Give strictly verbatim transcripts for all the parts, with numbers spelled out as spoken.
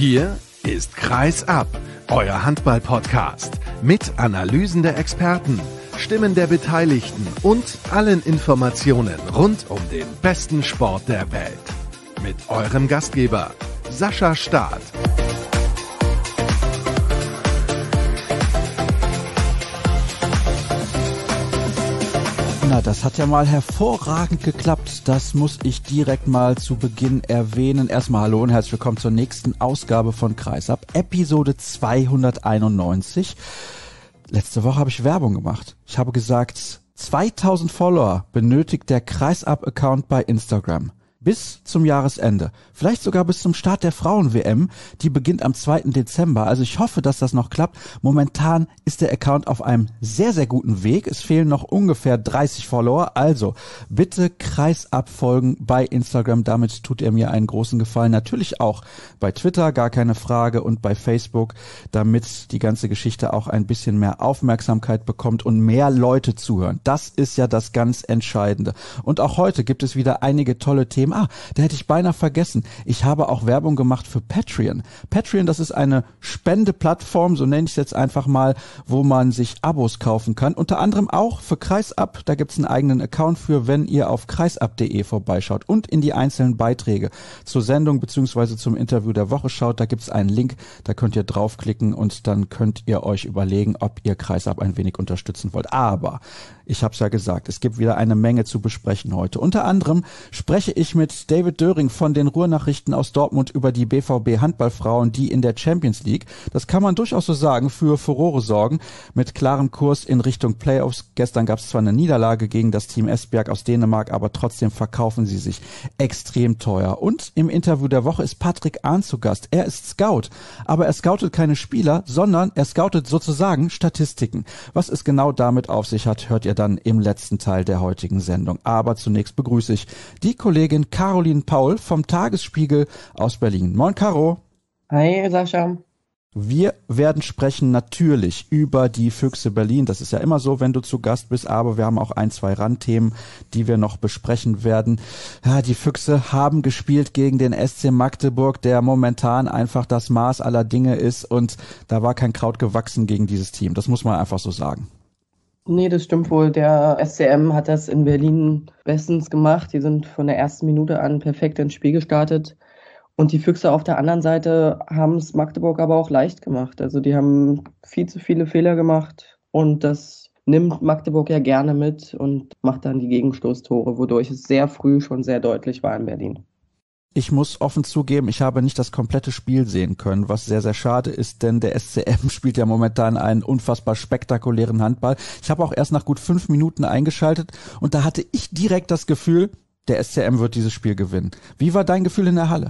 Hier ist Kreis ab, euer Handball-Podcast mit Analysen der Experten, Stimmen der Beteiligten und allen Informationen rund um den besten Sport der Welt. Mit eurem Gastgeber Sascha Staat. Na, das hat ja mal hervorragend geklappt. Das muss ich direkt mal zu Beginn erwähnen. Erstmal hallo und herzlich willkommen zur nächsten Ausgabe von Kreisab, Episode zweihunderteinundneunzig. Letzte Woche habe ich Werbung gemacht. Ich habe gesagt, zweitausend Follower benötigt der Kreisab-Account bei Instagram. Bis zum Jahresende. Vielleicht sogar bis zum Start der Frauen-W M. Die beginnt am zweiten Dezember. Also ich hoffe, dass das noch klappt. Momentan ist der Account auf einem sehr, sehr guten Weg. Es fehlen noch ungefähr dreißig Follower. Also bitte Kreisab folgen bei Instagram. Damit tut ihr mir einen großen Gefallen. Natürlich auch bei Twitter, gar keine Frage. Und bei Facebook, damit die ganze Geschichte auch ein bisschen mehr Aufmerksamkeit bekommt und mehr Leute zuhören. Das ist ja das ganz Entscheidende. Und auch heute gibt es wieder einige tolle Themen. Ah, da hätte ich beinahe vergessen. Ich habe auch Werbung gemacht für Patreon. Patreon, das ist eine Spendeplattform, so nenne ich es jetzt einfach mal, wo man sich Abos kaufen kann. Unter anderem auch für Kreisab. Da gibt es einen eigenen Account für, wenn ihr auf kreisab punkt de vorbeischaut und in die einzelnen Beiträge zur Sendung bzw. zum Interview der Woche schaut. Da gibt es einen Link, da könnt ihr draufklicken und dann könnt ihr euch überlegen, ob ihr Kreisab ein wenig unterstützen wollt. Aber ich habe es ja gesagt, es gibt wieder eine Menge zu besprechen heute. Unter anderem spreche ich mit David Döring von den Ruhrnachrichten aus Dortmund über die B V B-Handballfrauen, die in der Champions League, das kann man durchaus so sagen, für Furore sorgen, mit klarem Kurs in Richtung Playoffs. Gestern gab es zwar eine Niederlage gegen das Team Esbjerg aus Dänemark, aber trotzdem verkaufen sie sich extrem teuer. Und im Interview der Woche ist Patrick Ahn zu Gast. Er ist Scout, aber er scoutet keine Spieler, sondern er scoutet sozusagen Statistiken. Was es genau damit auf sich hat, hört ihr dann im letzten Teil der heutigen Sendung. Aber zunächst begrüße ich die Kollegin Caroline Paul vom Tagesspiegel aus Berlin. Moin Caro. Hi Sascha. Wir werden sprechen natürlich über die Füchse Berlin. Das ist ja immer so, wenn du zu Gast bist, aber wir haben auch ein, zwei Randthemen, die wir noch besprechen werden. Ja, die Füchse haben gespielt gegen den S C Magdeburg, der momentan einfach das Maß aller Dinge ist, und da war kein Kraut gewachsen gegen dieses Team. Das muss man einfach so sagen. Nee, das stimmt wohl. Der S C M hat das in Berlin bestens gemacht. Die sind von der ersten Minute an perfekt ins Spiel gestartet. Und die Füchse auf der anderen Seite haben es Magdeburg aber auch leicht gemacht. Also die haben viel zu viele Fehler gemacht und das nimmt Magdeburg ja gerne mit und macht dann die Gegenstoßtore, wodurch es sehr früh schon sehr deutlich war in Berlin. Ich muss offen zugeben, ich habe nicht das komplette Spiel sehen können, was sehr, sehr schade ist, denn der S C M spielt ja momentan einen unfassbar spektakulären Handball. Ich habe auch erst nach gut fünf Minuten eingeschaltet und da hatte ich direkt das Gefühl, der S C M wird dieses Spiel gewinnen. Wie war dein Gefühl in der Halle?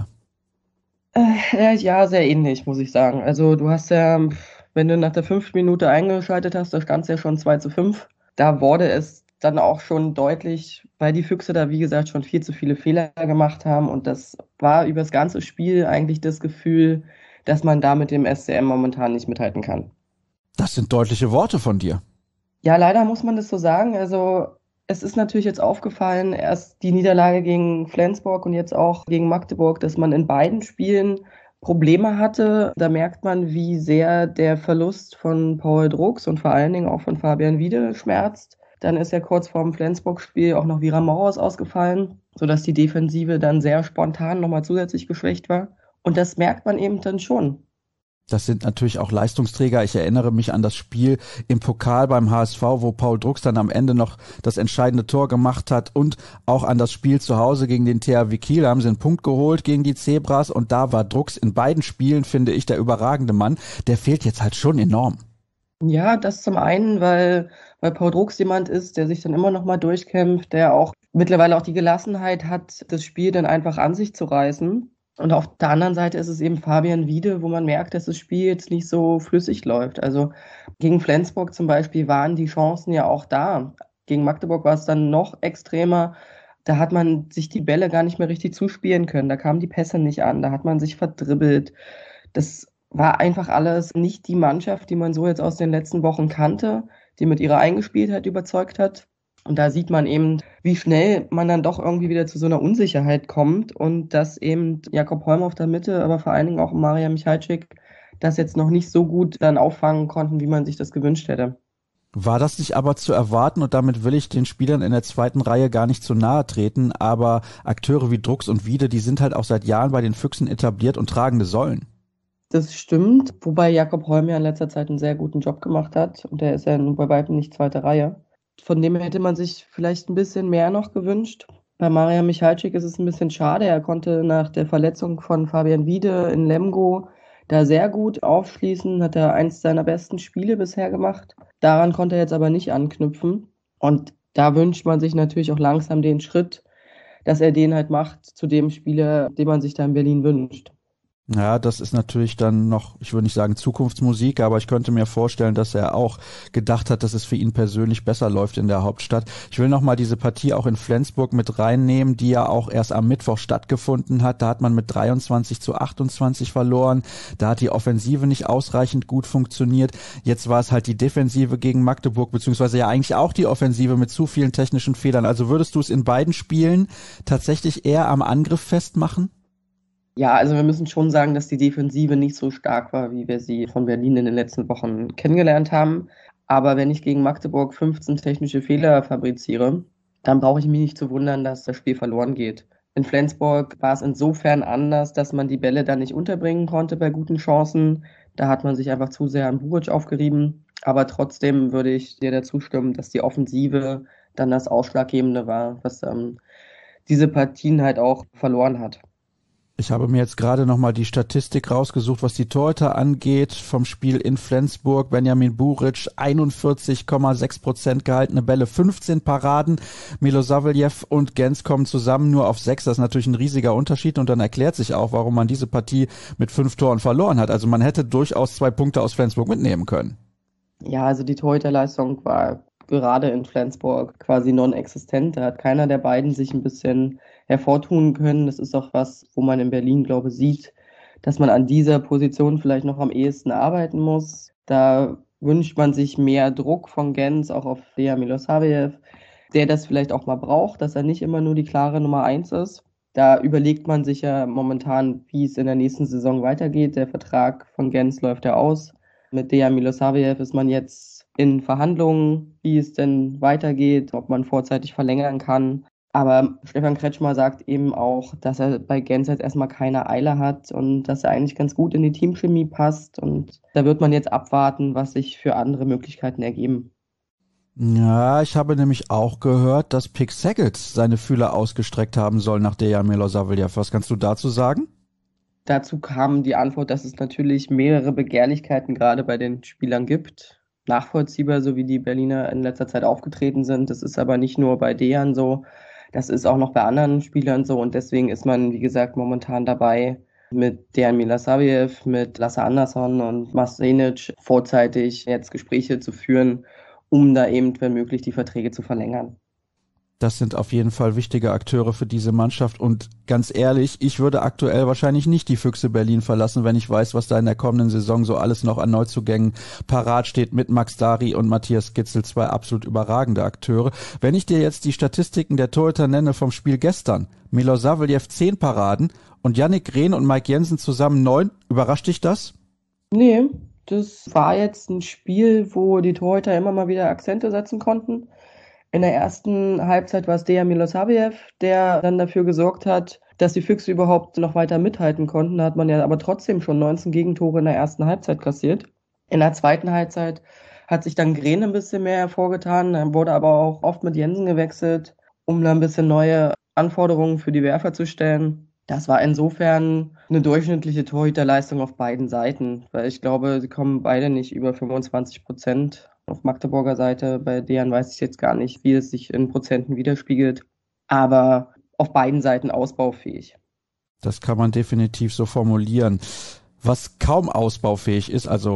Äh, ja, sehr ähnlich, muss ich sagen. Also du hast ja, wenn du nach der fünften Minute eingeschaltet hast, da stand es ja schon zwei zu fünf. Da wurde es dann auch schon deutlich, weil die Füchse da, wie gesagt, schon viel zu viele Fehler gemacht haben. Und das war über das ganze Spiel eigentlich das Gefühl, dass man da mit dem S C M momentan nicht mithalten kann. Das sind deutliche Worte von dir. Ja, leider muss man das so sagen. Also es ist natürlich jetzt aufgefallen, erst die Niederlage gegen Flensburg und jetzt auch gegen Magdeburg, dass man in beiden Spielen Probleme hatte. Da merkt man, wie sehr der Verlust von Paul Drucks und vor allen Dingen auch von Fabian Wiede schmerzt. Dann ist ja kurz vor dem Flensburg-Spiel auch noch Vira Maurhaus ausgefallen, sodass die Defensive dann sehr spontan nochmal zusätzlich geschwächt war. Und das merkt man eben dann schon. Das sind natürlich auch Leistungsträger. Ich erinnere mich an das Spiel im Pokal beim H S V, wo Paul Drucks dann am Ende noch das entscheidende Tor gemacht hat, und auch an das Spiel zu Hause gegen den T H W Kiel. Da haben sie einen Punkt geholt gegen die Zebras und da war Drucks in beiden Spielen, finde ich, der überragende Mann. Der fehlt jetzt halt schon enorm. Ja, das zum einen, weil, weil Paul Drucks jemand ist, der sich dann immer noch mal durchkämpft, der auch mittlerweile auch die Gelassenheit hat, das Spiel dann einfach an sich zu reißen. Und auf der anderen Seite ist es eben Fabian Wiede, wo man merkt, dass das Spiel jetzt nicht so flüssig läuft. Also gegen Flensburg zum Beispiel waren die Chancen ja auch da. Gegen Magdeburg war es dann noch extremer. Da hat man sich die Bälle gar nicht mehr richtig zuspielen können. Da kamen die Pässe nicht an. Da hat man sich verdribbelt. Das war einfach alles nicht die Mannschaft, die man so jetzt aus den letzten Wochen kannte, die mit ihrer Eingespieltheit überzeugt hat. Und da sieht man eben, wie schnell man dann doch irgendwie wieder zu so einer Unsicherheit kommt und dass eben Jakob Holm auf der Mitte, aber vor allen Dingen auch Marija Michalczyk das jetzt noch nicht so gut dann auffangen konnten, wie man sich das gewünscht hätte. War das nicht aber zu erwarten, und damit will ich den Spielern in der zweiten Reihe gar nicht zu nahe treten, aber Akteure wie Drucks und Wiede, die sind halt auch seit Jahren bei den Füchsen etabliert und tragende Säulen. Das stimmt, wobei Jakob Holm ja in letzter Zeit einen sehr guten Job gemacht hat und der ist ja nun bei weitem nicht zweite Reihe. Von dem hätte man sich vielleicht ein bisschen mehr noch gewünscht. Bei Marija Michalczyk ist es ein bisschen schade, er konnte nach der Verletzung von Fabian Wiede in Lemgo da sehr gut aufschließen, hat er eins seiner besten Spiele bisher gemacht. Daran konnte er jetzt aber nicht anknüpfen. Und da wünscht man sich natürlich auch langsam den Schritt, dass er den halt macht zu dem Spieler, den man sich da in Berlin wünscht. Ja, das ist natürlich dann noch, ich würde nicht sagen Zukunftsmusik, aber ich könnte mir vorstellen, dass er auch gedacht hat, dass es für ihn persönlich besser läuft in der Hauptstadt. Ich will nochmal diese Partie auch in Flensburg mit reinnehmen, die ja auch erst am Mittwoch stattgefunden hat. Da hat man mit dreiundzwanzig zu achtundzwanzig verloren. Da hat die Offensive nicht ausreichend gut funktioniert. Jetzt war es halt die Defensive gegen Magdeburg, beziehungsweise ja eigentlich auch die Offensive mit zu vielen technischen Fehlern. Also würdest du es in beiden Spielen tatsächlich eher am Angriff festmachen? Ja, also wir müssen schon sagen, dass die Defensive nicht so stark war, wie wir sie von Berlin in den letzten Wochen kennengelernt haben. Aber wenn ich gegen Magdeburg fünfzehn technische Fehler fabriziere, dann brauche ich mich nicht zu wundern, dass das Spiel verloren geht. In Flensburg war es insofern anders, dass man die Bälle dann nicht unterbringen konnte bei guten Chancen. Da hat man sich einfach zu sehr an Buric aufgerieben. Aber trotzdem würde ich dir dazu stimmen, dass die Offensive dann das Ausschlaggebende war, was ähm, diese Partien halt auch verloren hat. Ich habe mir jetzt gerade nochmal die Statistik rausgesucht, was die Torhüter angeht vom Spiel in Flensburg. Benjamin Buric, einundvierzig Komma sechs Prozent gehaltene Bälle, fünfzehn Paraden. Milosavljev und Gens kommen zusammen nur auf sechs. Das ist natürlich ein riesiger Unterschied und dann erklärt sich auch, warum man diese Partie mit fünf Toren verloren hat. Also man hätte durchaus zwei Punkte aus Flensburg mitnehmen können. Ja, also die Torhüterleistung war gerade in Flensburg quasi non-existent. Da hat keiner der beiden sich ein bisschen hervortun können. Das ist auch was, wo man in Berlin, glaube ich, sieht, dass man an dieser Position vielleicht noch am ehesten arbeiten muss. Da wünscht man sich mehr Druck von Gens, auch auf Dejan Milosavljev, der das vielleicht auch mal braucht, dass er nicht immer nur die klare Nummer eins ist. Da überlegt man sich ja momentan, wie es in der nächsten Saison weitergeht. Der Vertrag von Gens läuft ja aus. Mit Dejan Milosavljev ist man jetzt in Verhandlungen, wie es denn weitergeht, ob man vorzeitig verlängern kann. Aber Stefan Kretschmer sagt eben auch, dass er bei Gens jetzt erstmal keine Eile hat und dass er eigentlich ganz gut in die Teamchemie passt. Und da wird man jetzt abwarten, was sich für andere Möglichkeiten ergeben. Ja, ich habe nämlich auch gehört, dass Pick Saget seine Fühler ausgestreckt haben soll nach Dejan Milosavljev. Was kannst du dazu sagen? Dazu kam die Antwort, dass es natürlich mehrere Begehrlichkeiten gerade bei den Spielern gibt. Nachvollziehbar, so wie die Berliner in letzter Zeit aufgetreten sind. Das ist aber nicht nur bei Dejan so, das ist auch noch bei anderen Spielern so und deswegen ist man, wie gesagt, momentan dabei, mit Dejan Milosavljev, mit Lasse Andersson und Masenic vorzeitig jetzt Gespräche zu führen, um da eben, wenn möglich, die Verträge zu verlängern. Das sind auf jeden Fall wichtige Akteure für diese Mannschaft und ganz ehrlich, ich würde aktuell wahrscheinlich nicht die Füchse Berlin verlassen, wenn ich weiß, was da in der kommenden Saison so alles noch an Neuzugängen parat steht mit Max Dari und Matthias Gitzel, zwei absolut überragende Akteure. Wenn ich dir jetzt die Statistiken der Torhüter nenne vom Spiel gestern, Milosavljev zehn Paraden und Yannick Rehn und Mike Jensen zusammen neun, überrascht dich das? Nee, das war jetzt ein Spiel, wo die Torhüter immer mal wieder Akzente setzen konnten. In der ersten Halbzeit war es Dejan Milosavljev, der dann dafür gesorgt hat, dass die Füchse überhaupt noch weiter mithalten konnten. Da hat man ja aber trotzdem schon neunzehn Gegentore in der ersten Halbzeit kassiert. In der zweiten Halbzeit hat sich dann Green ein bisschen mehr hervorgetan, dann wurde aber auch oft mit Jensen gewechselt, um dann ein bisschen neue Anforderungen für die Werfer zu stellen. Das war insofern eine durchschnittliche Torhüterleistung auf beiden Seiten, weil ich glaube, sie kommen beide nicht über fünfundzwanzig Prozent. Auf Magdeburger Seite, bei deren weiß ich jetzt gar nicht, wie es sich in Prozenten widerspiegelt, aber auf beiden Seiten ausbaufähig. Das kann man definitiv so formulieren. Was kaum ausbaufähig ist, also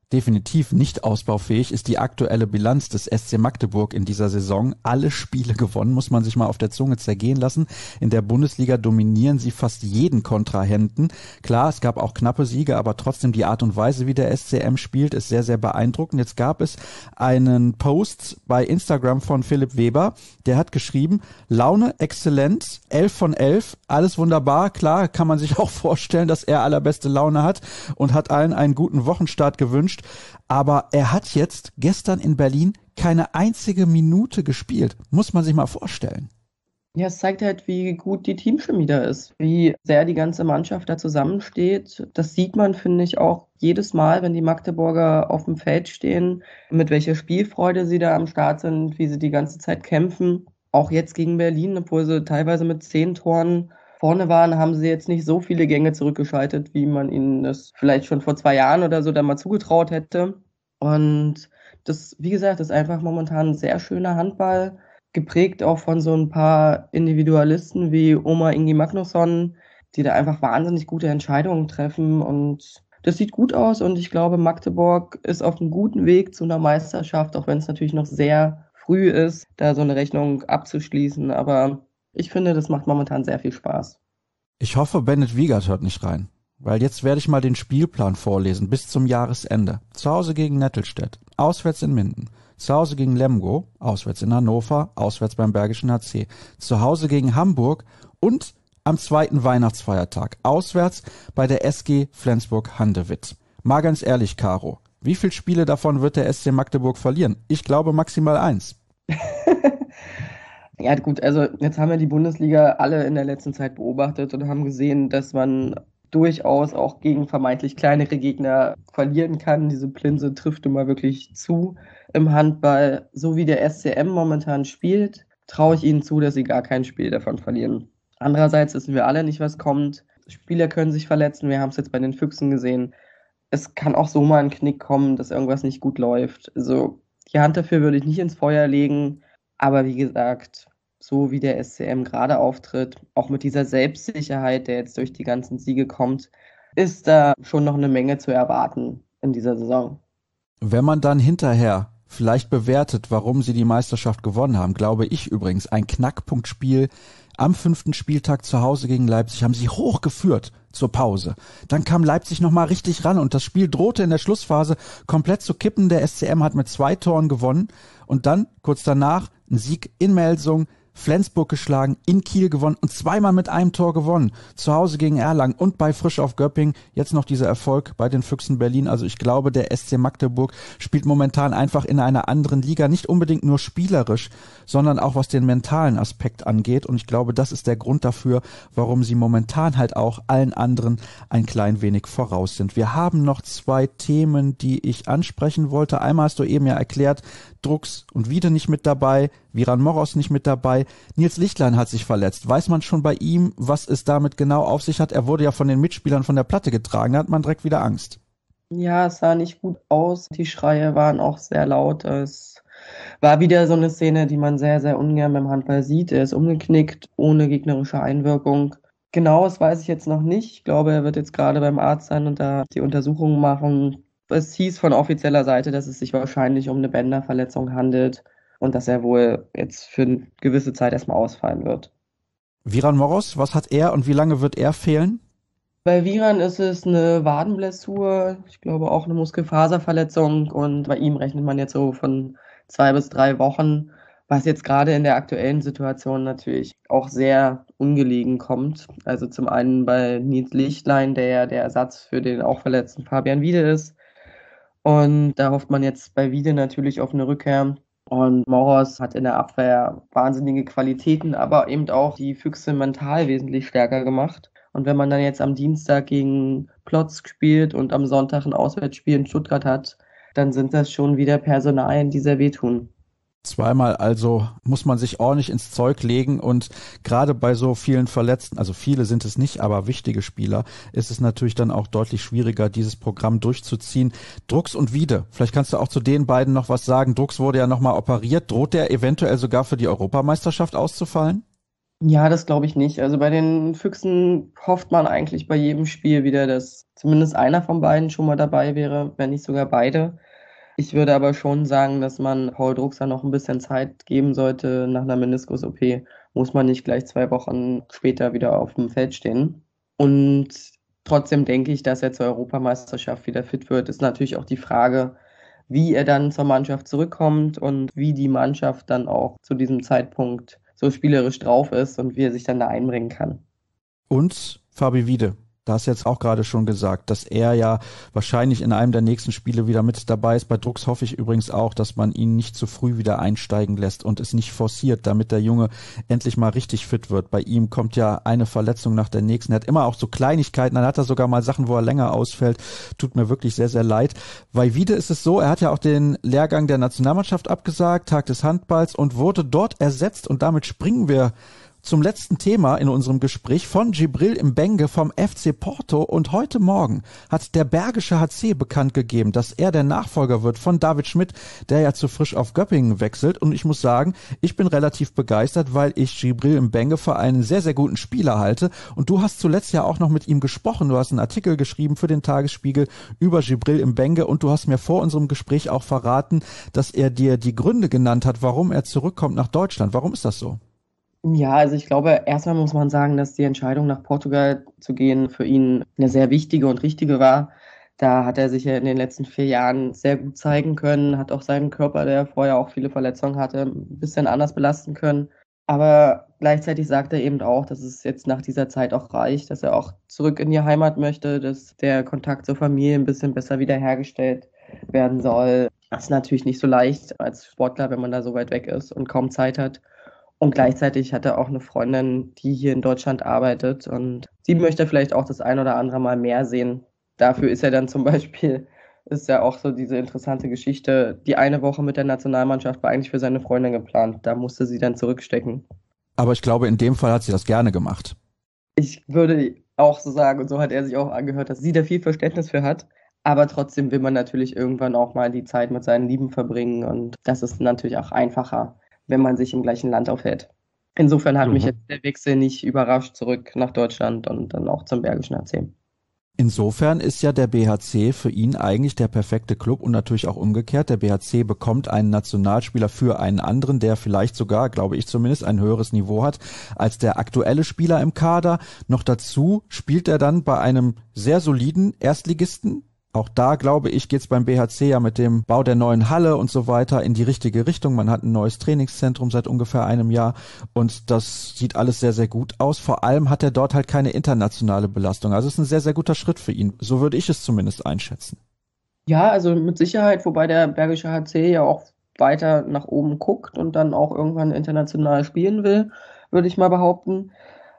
Definitiv nicht ausbaufähig ist die aktuelle Bilanz des S C Magdeburg in dieser Saison. Alle Spiele gewonnen, muss man sich mal auf der Zunge zergehen lassen. In der Bundesliga dominieren sie fast jeden Kontrahenten. Klar, es gab auch knappe Siege, aber trotzdem die Art und Weise, wie der S C M spielt, ist sehr, sehr beeindruckend. Jetzt gab es einen Post bei Instagram von Philipp Weber, der hat geschrieben, Laune exzellent, elf von elf, alles wunderbar. Klar, kann man sich auch vorstellen, dass er allerbeste Laune hat und hat allen einen guten Wochenstart gewünscht. Aber er hat jetzt gestern in Berlin keine einzige Minute gespielt. Muss man sich mal vorstellen. Ja, es zeigt halt, wie gut die Teamchemie da ist, wie sehr die ganze Mannschaft da zusammensteht. Das sieht man, finde ich, auch jedes Mal, wenn die Magdeburger auf dem Feld stehen, mit welcher Spielfreude sie da am Start sind, wie sie die ganze Zeit kämpfen. Auch jetzt gegen Berlin, obwohl sie teilweise mit zehn Toren vorne waren, haben sie jetzt nicht so viele Gänge zurückgeschaltet, wie man ihnen das vielleicht schon vor zwei Jahren oder so dann mal zugetraut hätte. Und das, wie gesagt, ist einfach momentan ein sehr schöner Handball, geprägt auch von so ein paar Individualisten wie Oma Ingi Magnusson, die da einfach wahnsinnig gute Entscheidungen treffen. Und das sieht gut aus und ich glaube, Magdeburg ist auf einem guten Weg zu einer Meisterschaft, auch wenn es natürlich noch sehr früh ist, da so eine Rechnung abzuschließen. Aber ich finde, das macht momentan sehr viel Spaß. Ich hoffe, Bennett Wiegert hört nicht rein, weil jetzt werde ich mal den Spielplan vorlesen bis zum Jahresende. Zu Hause gegen Nettelstedt, auswärts in Minden, zu Hause gegen Lemgo, auswärts in Hannover, auswärts beim Bergischen H C, zu Hause gegen Hamburg und am zweiten Weihnachtsfeiertag, auswärts bei der S G Flensburg-Handewitt. Mal ganz ehrlich, Caro, wie viele Spiele davon wird der S C Magdeburg verlieren? Ich glaube maximal eins. Ja gut, also jetzt haben wir die Bundesliga alle in der letzten Zeit beobachtet und haben gesehen, dass man durchaus auch gegen vermeintlich kleinere Gegner verlieren kann. Diese Plinse trifft immer wirklich zu im Handball. So wie der S C M momentan spielt, traue ich ihnen zu, dass sie gar kein Spiel davon verlieren. Andererseits wissen wir alle nicht, was kommt. Spieler können sich verletzen, wir haben es jetzt bei den Füchsen gesehen. Es kann auch so mal ein Knick kommen, dass irgendwas nicht gut läuft. Also die Hand dafür würde ich nicht ins Feuer legen. Aber wie gesagt, so wie der S C M gerade auftritt, auch mit dieser Selbstsicherheit, der jetzt durch die ganzen Siege kommt, ist da schon noch eine Menge zu erwarten in dieser Saison. Wenn man dann hinterher vielleicht bewertet, warum sie die Meisterschaft gewonnen haben, glaube ich übrigens, ein Knackpunktspiel am fünften Spieltag zu Hause gegen Leipzig haben sie hochgeführt zur Pause. Dann kam Leipzig nochmal richtig ran und das Spiel drohte in der Schlussphase komplett zu kippen. Der S C M hat mit zwei Toren gewonnen und dann kurz danach ein Sieg in Melsung, Flensburg geschlagen, in Kiel gewonnen und zweimal mit einem Tor gewonnen. Zu Hause gegen Erlangen und bei Frisch auf Göpping. Jetzt noch dieser Erfolg bei den Füchsen Berlin. Also ich glaube, der S C Magdeburg spielt momentan einfach in einer anderen Liga. Nicht unbedingt nur spielerisch, sondern auch was den mentalen Aspekt angeht. Und ich glaube, das ist der Grund dafür, warum sie momentan halt auch allen anderen ein klein wenig voraus sind. Wir haben noch zwei Themen, die ich ansprechen wollte. Einmal hast du eben ja erklärt, Drucks und Wiede nicht mit dabei, Viran Moros nicht mit dabei. Nils Lichtlein hat sich verletzt. Weiß man schon bei ihm, was es damit genau auf sich hat? Er wurde ja von den Mitspielern von der Platte getragen. Da hat man direkt wieder Angst. Ja, es sah nicht gut aus. Die Schreie waren auch sehr laut. Es war wieder so eine Szene, die man sehr, sehr ungern beim Handball sieht. Er ist umgeknickt, ohne gegnerische Einwirkung. Genau, das weiß ich jetzt noch nicht. Ich glaube, er wird jetzt gerade beim Arzt sein und da die Untersuchungen machen. Es hieß von offizieller Seite, dass es sich wahrscheinlich um eine Bänderverletzung handelt und dass er wohl jetzt für eine gewisse Zeit erstmal ausfallen wird. Viran Moros, was hat er und wie lange wird er fehlen? Bei Viran ist es eine Wadenblessur, ich glaube auch eine Muskelfaserverletzung und bei ihm rechnet man jetzt so von zwei bis drei Wochen, was jetzt gerade in der aktuellen Situation natürlich auch sehr ungelegen kommt. Also zum einen bei Nils Lichtlein, der ja der Ersatz für den auch verletzten Fabian Wiede ist. Und da hofft man jetzt bei Wiede natürlich auf eine Rückkehr. Und Moros hat in der Abwehr wahnsinnige Qualitäten, aber eben auch die Füchse mental wesentlich stärker gemacht. Und wenn man dann jetzt am Dienstag gegen Plotz spielt und am Sonntag ein Auswärtsspiel in Stuttgart hat, dann sind das schon wieder Personalien, die sehr wehtun. Zweimal also muss man sich ordentlich ins Zeug legen und gerade bei so vielen Verletzten, also viele sind es nicht, aber wichtige Spieler, ist es natürlich dann auch deutlich schwieriger, dieses Programm durchzuziehen. Drucks und Wiede, vielleicht kannst du auch zu den beiden noch was sagen. Drucks wurde ja nochmal operiert. Droht der eventuell sogar für die Europameisterschaft auszufallen? Ja, das glaube ich nicht. Also bei den Füchsen hofft man eigentlich bei jedem Spiel wieder, dass zumindest einer von beiden schon mal dabei wäre, wenn nicht sogar beide. Ich würde aber schon sagen, dass man Paul Druckser noch ein bisschen Zeit geben sollte. Nach einer Meniskus-O P muss man nicht gleich zwei Wochen später wieder auf dem Feld stehen. Und trotzdem denke ich, dass er zur Europameisterschaft wieder fit wird. Ist natürlich auch die Frage, wie er dann zur Mannschaft zurückkommt und wie die Mannschaft dann auch zu diesem Zeitpunkt so spielerisch drauf ist und wie er sich dann da einbringen kann. Und Fabi Wiede, da hast du jetzt auch gerade schon gesagt, dass er ja wahrscheinlich in einem der nächsten Spiele wieder mit dabei ist. Bei Drucks hoffe ich übrigens auch, dass man ihn nicht zu früh wieder einsteigen lässt und es nicht forciert, damit der Junge endlich mal richtig fit wird. Bei ihm kommt ja eine Verletzung nach der nächsten. Er hat immer auch so Kleinigkeiten, dann hat er sogar mal Sachen, wo er länger ausfällt. Tut mir wirklich sehr, sehr leid. Bei Wiede ist es so, er hat ja auch den Lehrgang der Nationalmannschaft abgesagt, Tag des Handballs, und wurde dort ersetzt, und damit springen wir zum letzten Thema in unserem Gespräch, von Djibril Mbengue vom F C Porto. Und heute Morgen hat der Bergische H C bekannt gegeben, dass er der Nachfolger wird von David Schmidt, der ja zu Frisch auf Göppingen wechselt. Und ich muss sagen, ich bin relativ begeistert, weil ich Djibril Mbengue für einen sehr, sehr guten Spieler halte. Und du hast zuletzt ja auch noch mit ihm gesprochen. Du hast einen Artikel geschrieben für den Tagesspiegel über Djibril Mbengue, und du hast mir vor unserem Gespräch auch verraten, dass er dir die Gründe genannt hat, warum er zurückkommt nach Deutschland. Warum ist das so? Ja, also ich glaube, erstmal muss man sagen, dass die Entscheidung, nach Portugal zu gehen, für ihn eine sehr wichtige und richtige war. Da hat er sich ja in den letzten vier Jahren sehr gut zeigen können, hat auch seinen Körper, der vorher auch viele Verletzungen hatte, ein bisschen anders belasten können. Aber gleichzeitig sagt er eben auch, dass es jetzt nach dieser Zeit auch reicht, dass er auch zurück in die Heimat möchte, dass der Kontakt zur Familie ein bisschen besser wiederhergestellt werden soll. Das ist natürlich nicht so leicht als Sportler, wenn man da so weit weg ist und kaum Zeit hat. Und gleichzeitig hat er auch eine Freundin, die hier in Deutschland arbeitet, und sie möchte vielleicht auch das ein oder andere Mal mehr sehen. Dafür ist er dann zum Beispiel, ist ja auch so diese interessante Geschichte, die eine Woche mit der Nationalmannschaft war eigentlich für seine Freundin geplant. Da musste sie dann zurückstecken. Aber ich glaube, in dem Fall hat sie das gerne gemacht. Ich würde auch so sagen, und so hat er sich auch angehört, dass sie da viel Verständnis für hat. Aber trotzdem will man natürlich irgendwann auch mal die Zeit mit seinen Lieben verbringen, und das ist natürlich auch einfacher, wenn man sich im gleichen Land aufhält. Insofern hat mhm. mich jetzt der Wechsel nicht überrascht, zurück nach Deutschland und dann auch zum Bergischen H C. Insofern ist ja der B H C für ihn eigentlich der perfekte Club, und natürlich auch umgekehrt. Der B H C bekommt einen Nationalspieler für einen anderen, der vielleicht sogar, glaube ich zumindest, ein höheres Niveau hat als der aktuelle Spieler im Kader. Noch dazu spielt er dann bei einem sehr soliden Erstligisten. Auch da, glaube ich, geht's beim B H C ja mit dem Bau der neuen Halle und so weiter in die richtige Richtung. Man hat ein neues Trainingszentrum seit ungefähr einem Jahr, und das sieht alles sehr, sehr gut aus. Vor allem hat er dort halt keine internationale Belastung. Also es ist ein sehr, sehr guter Schritt für ihn. So würde ich es zumindest einschätzen. Ja, also mit Sicherheit, wobei der Bergische H C ja auch weiter nach oben guckt und dann auch irgendwann international spielen will, würde ich mal behaupten.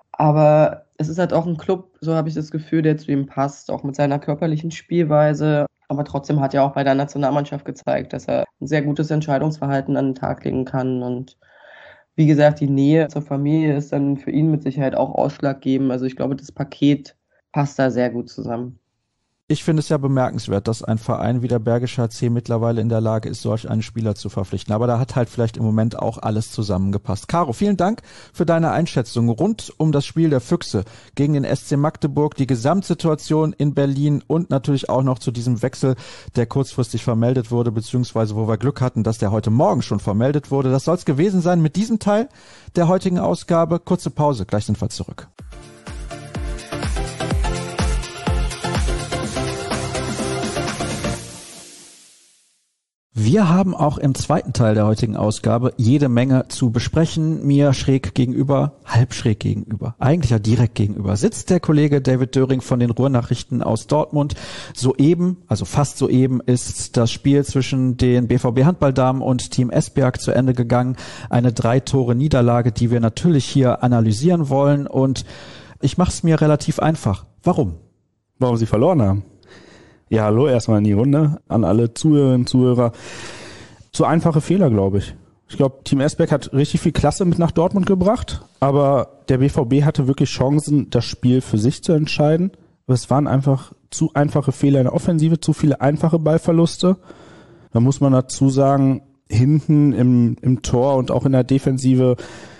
Aber es ist halt auch ein Club, so habe ich das Gefühl, der zu ihm passt, auch mit seiner körperlichen Spielweise. Aber trotzdem hat er auch bei der Nationalmannschaft gezeigt, dass er ein sehr gutes Entscheidungsverhalten an den Tag legen kann. Und wie gesagt, die Nähe zur Familie ist dann für ihn mit Sicherheit auch ausschlaggebend. Also ich glaube, das Paket passt da sehr gut zusammen. Ich finde es ja bemerkenswert, dass ein Verein wie der Bergische H C mittlerweile in der Lage ist, solch einen Spieler zu verpflichten. Aber da hat halt vielleicht im Moment auch alles zusammengepasst. Caro, vielen Dank für deine Einschätzung rund um das Spiel der Füchse gegen den S C Magdeburg, die Gesamtsituation in Berlin und natürlich auch noch zu diesem Wechsel, der kurzfristig vermeldet wurde, beziehungsweise wo wir Glück hatten, dass der heute Morgen schon vermeldet wurde. Das soll es gewesen sein mit diesem Teil der heutigen Ausgabe. Kurze Pause, gleich sind wir zurück. Wir haben auch im zweiten Teil der heutigen Ausgabe jede Menge zu besprechen. Mir schräg gegenüber, halb schräg gegenüber, eigentlich ja direkt gegenüber, sitzt der Kollege David Döring von den Ruhrnachrichten aus Dortmund. Soeben, also fast soeben, ist das Spiel zwischen den B V B Handballdamen und Team Esbjerg zu Ende gegangen. Eine Drei-Tore-Niederlage, die wir natürlich hier analysieren wollen. Und ich mache es mir relativ einfach. Warum? Warum sie verloren haben. Ja, hallo erstmal in die Runde an alle Zuhörerinnen und Zuhörer. Zu einfache Fehler, glaube ich. Ich glaube, Team Esbjerg hat richtig viel Klasse mit nach Dortmund gebracht, aber der B V B hatte wirklich Chancen, das Spiel für sich zu entscheiden. Aber es waren einfach zu einfache Fehler in der Offensive, zu viele einfache Ballverluste. Da muss man dazu sagen, hinten im, im Tor und auch in der Defensive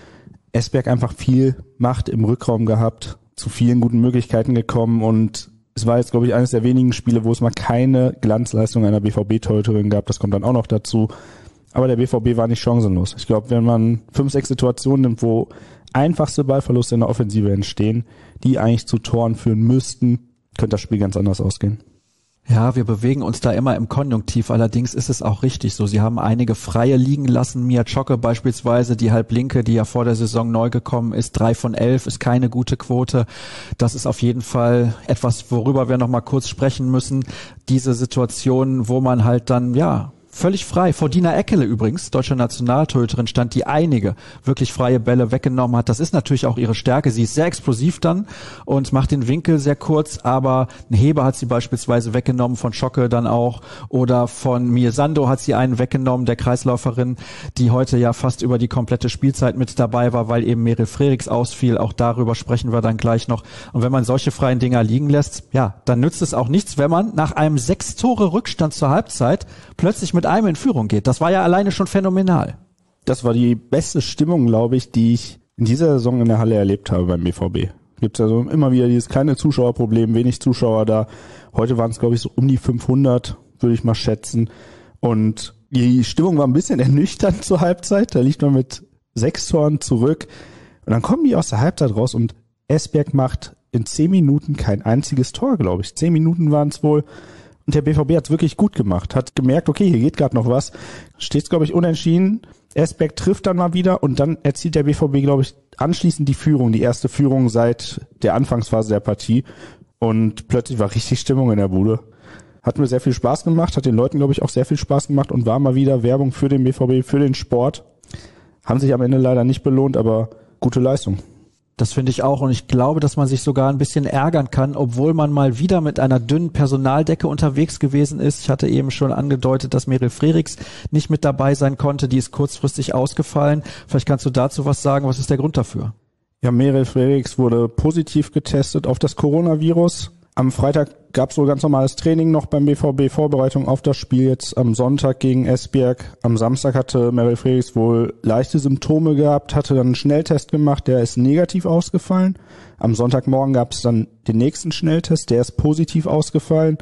Esbjerg einfach viel Macht im Rückraum gehabt, zu vielen guten Möglichkeiten gekommen und es war jetzt, glaube ich, eines der wenigen Spiele, wo es mal keine Glanzleistung einer B V B-Torhüterin gab. Das kommt dann auch noch dazu. Aber der B V B war nicht chancenlos. Ich glaube, wenn man fünf, sechs Situationen nimmt, wo einfachste Ballverluste in der Offensive entstehen, die eigentlich zu Toren führen müssten, könnte das Spiel ganz anders ausgehen. Ja, wir bewegen uns da immer im Konjunktiv. Allerdings ist es auch richtig so. Sie haben einige Freie liegen lassen. Mia Czocke beispielsweise, die Halblinke, die ja vor der Saison neu gekommen ist, drei von elf, ist keine gute Quote. Das ist auf jeden Fall etwas, worüber wir noch mal kurz sprechen müssen. Diese Situation, wo man halt dann, ja, völlig frei. Vor Dina Eckele übrigens, deutsche Nationaltorhüterin, stand, die einige wirklich freie Bälle weggenommen hat. Das ist natürlich auch ihre Stärke. Sie ist sehr explosiv dann und macht den Winkel sehr kurz, aber einen Heber hat sie beispielsweise weggenommen, von Czocke dann auch, oder von Mir Sando hat sie einen weggenommen, der Kreisläuferin, die heute ja fast über die komplette Spielzeit mit dabei war, weil eben Meryl Frerichs ausfiel. Auch darüber sprechen wir dann gleich noch. Und wenn man solche freien Dinger liegen lässt, ja, dann nützt es auch nichts, wenn man nach einem sechs Tore Rückstand zur Halbzeit plötzlich mit einem in Führung geht. Das war ja alleine schon phänomenal. Das war die beste Stimmung, glaube ich, die ich in dieser Saison in der Halle erlebt habe beim B V B. Gibt es also immer wieder dieses kleine Zuschauerproblem, wenig Zuschauer da. Heute waren es, glaube ich, so um die fünfhundert, würde ich mal schätzen. Und die Stimmung war ein bisschen ernüchternd zur Halbzeit. Da liegt man mit sechs Toren zurück. Und dann kommen die aus der Halbzeit raus und Esbjerg macht in zehn Minuten kein einziges Tor, glaube ich. Zehn Minuten waren es wohl. Und der B V B hat es wirklich gut gemacht, hat gemerkt, okay, hier geht gerade noch was. Steht es, glaube ich, unentschieden. Esbjerg trifft dann mal wieder und dann erzielt der B V B, glaube ich, anschließend die Führung, die erste Führung seit der Anfangsphase der Partie. Und plötzlich war richtig Stimmung in der Bude. Hat mir sehr viel Spaß gemacht, hat den Leuten, glaube ich, auch sehr viel Spaß gemacht und war mal wieder Werbung für den B V B, für den Sport. Haben sich am Ende leider nicht belohnt, aber gute Leistung. Das finde ich auch und ich glaube, dass man sich sogar ein bisschen ärgern kann, obwohl man mal wieder mit einer dünnen Personaldecke unterwegs gewesen ist. Ich hatte eben schon angedeutet, dass Meryl Frerichs nicht mit dabei sein konnte. Die ist kurzfristig ausgefallen. Vielleicht kannst du dazu was sagen. Was ist der Grund dafür? Ja, Meryl Frerichs wurde positiv getestet auf das Coronavirus. Am Freitag gab es wohl ganz normales Training noch beim B V B, Vorbereitung auf das Spiel jetzt am Sonntag gegen Esbjerg. Am Samstag hatte Meryl Frerichs wohl leichte Symptome gehabt, hatte dann einen Schnelltest gemacht, der ist negativ ausgefallen. Am Sonntagmorgen gab es dann den nächsten Schnelltest, der ist positiv ausgefallen.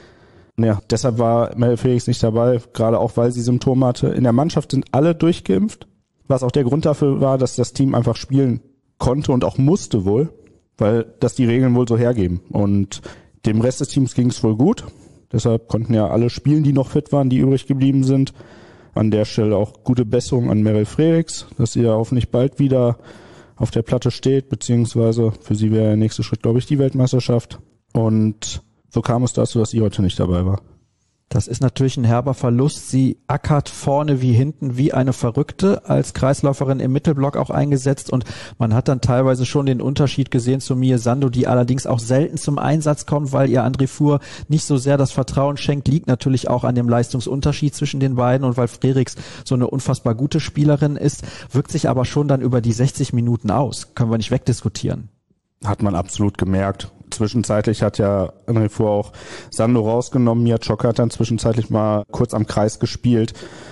Ja, deshalb war Meryl Frerichs nicht dabei, gerade auch weil sie Symptome hatte. In der Mannschaft sind alle durchgeimpft, was auch der Grund dafür war, dass das Team einfach spielen konnte und auch musste wohl, weil das die Regeln wohl so hergeben. Und dem Rest des Teams ging es wohl gut. Deshalb konnten ja alle spielen, die noch fit waren, die übrig geblieben sind. An der Stelle auch gute Besserung an Meryl Frerichs, dass sie ja hoffentlich bald wieder auf der Platte steht, beziehungsweise für sie wäre der nächste Schritt, glaube ich, die Weltmeisterschaft. Und so kam es dazu, dass sie heute nicht dabei war. Das ist natürlich ein herber Verlust. Sie ackert vorne wie hinten wie eine Verrückte, als Kreisläuferin im Mittelblock auch eingesetzt und man hat dann teilweise schon den Unterschied gesehen zu Mir Sando, die allerdings auch selten zum Einsatz kommt, weil ihr André Fuhr nicht so sehr das Vertrauen schenkt, liegt natürlich auch an dem Leistungsunterschied zwischen den beiden und weil Frerichs so eine unfassbar gute Spielerin ist, wirkt sich aber schon dann über die sechzig Minuten aus. Können wir nicht wegdiskutieren. Hat man absolut gemerkt. Zwischenzeitlich hat ja André Fuhr auch Sando rausgenommen. Mia Czocke hat dann zwischenzeitlich mal kurz am Kreis gespielt.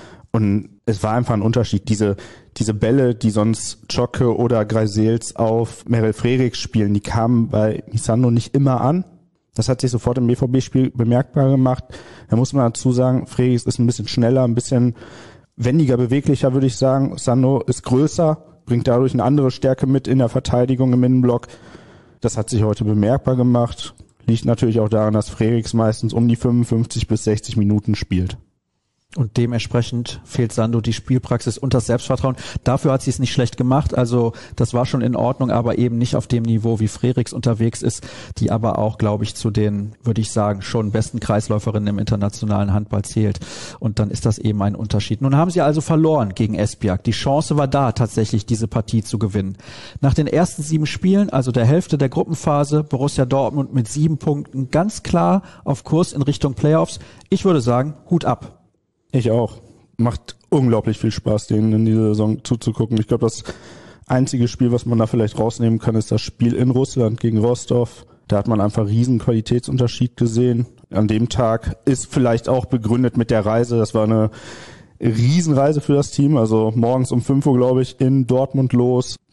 Und es war einfach ein Unterschied. Diese, diese Bälle, die sonst Czocke oder Greisels auf Meryl Frerichs spielen, die kamen bei Sando nicht immer an. Das hat sich sofort im B V B-Spiel bemerkbar gemacht. Da muss man dazu sagen, Frerichs ist ein bisschen schneller, ein bisschen wendiger, beweglicher, würde ich sagen. Sando ist größer, bringt dadurch eine andere Stärke mit in der Verteidigung im Innenblock. Das hat sich heute bemerkbar gemacht. Liegt natürlich auch daran, dass Frerichs meistens um die fünfundfünfzig bis sechzig Minuten spielt. Und dementsprechend fehlt Sando die Spielpraxis und das Selbstvertrauen. Dafür hat sie es nicht schlecht gemacht. Also das war schon in Ordnung, aber eben nicht auf dem Niveau, wie Frerichs unterwegs ist, die aber auch, glaube ich, zu den, würde ich sagen, schon besten Kreisläuferinnen im internationalen Handball zählt. Und dann ist das eben ein Unterschied. Nun haben sie also verloren gegen Esbjerg. Die Chance war da, tatsächlich diese Partie zu gewinnen. Nach den ersten sieben Spielen, also der Hälfte der Gruppenphase, Borussia Dortmund mit sieben Punkten ganz klar auf Kurs in Richtung Playoffs. Ich würde sagen, Hut ab. Ich auch. Macht unglaublich viel Spaß, denen in dieser Saison zuzugucken. Ich glaube, das einzige Spiel, was man da vielleicht rausnehmen kann, ist das Spiel in Russland gegen Rostov. Da hat man einfach riesen Qualitätsunterschied gesehen. An dem Tag ist vielleicht auch begründet mit der Reise. Das war eine Riesenreise für das Team. Also morgens um fünf Uhr, glaube ich, in Dortmund los.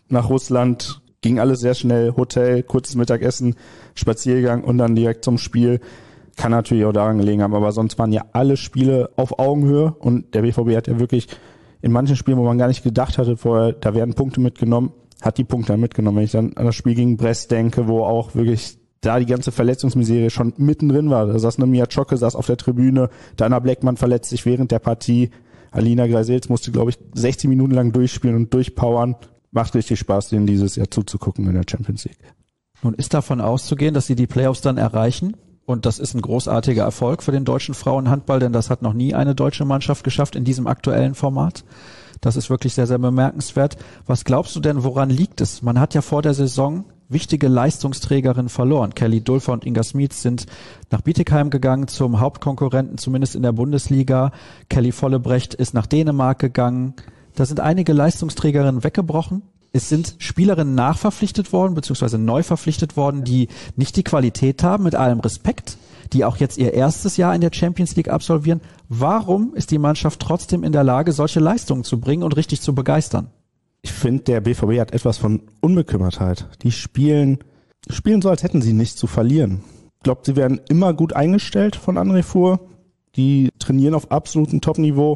nach Russland, ging alles sehr schnell, Hotel, kurzes Mittagessen, Spaziergang und dann direkt zum Spiel. Kann natürlich auch daran gelegen haben, aber sonst waren ja alle Spiele auf Augenhöhe und der B V B hat ja wirklich in manchen Spielen, wo man gar nicht gedacht hatte vorher, da werden Punkte mitgenommen, hat die Punkte dann mitgenommen. Wenn ich dann an das Spiel gegen Brest denke, wo auch wirklich da die ganze Verletzungsmisere schon mittendrin war. Da saß eine Mia Czocke, saß auf der Tribüne, Dana Blackman verletzt sich während der Partie, Alina Greisels musste, glaube ich, sechzig Minuten lang durchspielen und durchpowern. Macht richtig Spaß, denen dieses Jahr zuzugucken in der Champions League. Nun ist davon auszugehen, dass sie die Playoffs dann erreichen. Und das ist ein großartiger Erfolg für den deutschen Frauenhandball, denn das hat noch nie eine deutsche Mannschaft geschafft in diesem aktuellen Format. Das ist wirklich sehr, sehr bemerkenswert. Was glaubst du denn, woran liegt es? Man hat ja vor der Saison wichtige Leistungsträgerinnen verloren. Kelly Dulfer und Inga Smits sind nach Bietigheim gegangen, zum Hauptkonkurrenten, zumindest in der Bundesliga. Kelly Vollebrecht ist nach Dänemark gegangen. Da sind einige Leistungsträgerinnen weggebrochen. Es sind Spielerinnen nachverpflichtet worden, beziehungsweise neu verpflichtet worden, die nicht die Qualität haben, mit allem Respekt, die auch jetzt ihr erstes Jahr in der Champions League absolvieren. Warum ist die Mannschaft trotzdem in der Lage, solche Leistungen zu bringen und richtig zu begeistern? Ich finde, der B V B hat etwas von Unbekümmertheit. Die spielen, spielen so, als hätten sie nichts zu verlieren. Ich glaube, sie werden immer gut eingestellt von André Fuhr. Die trainieren auf absolutem Top-Niveau,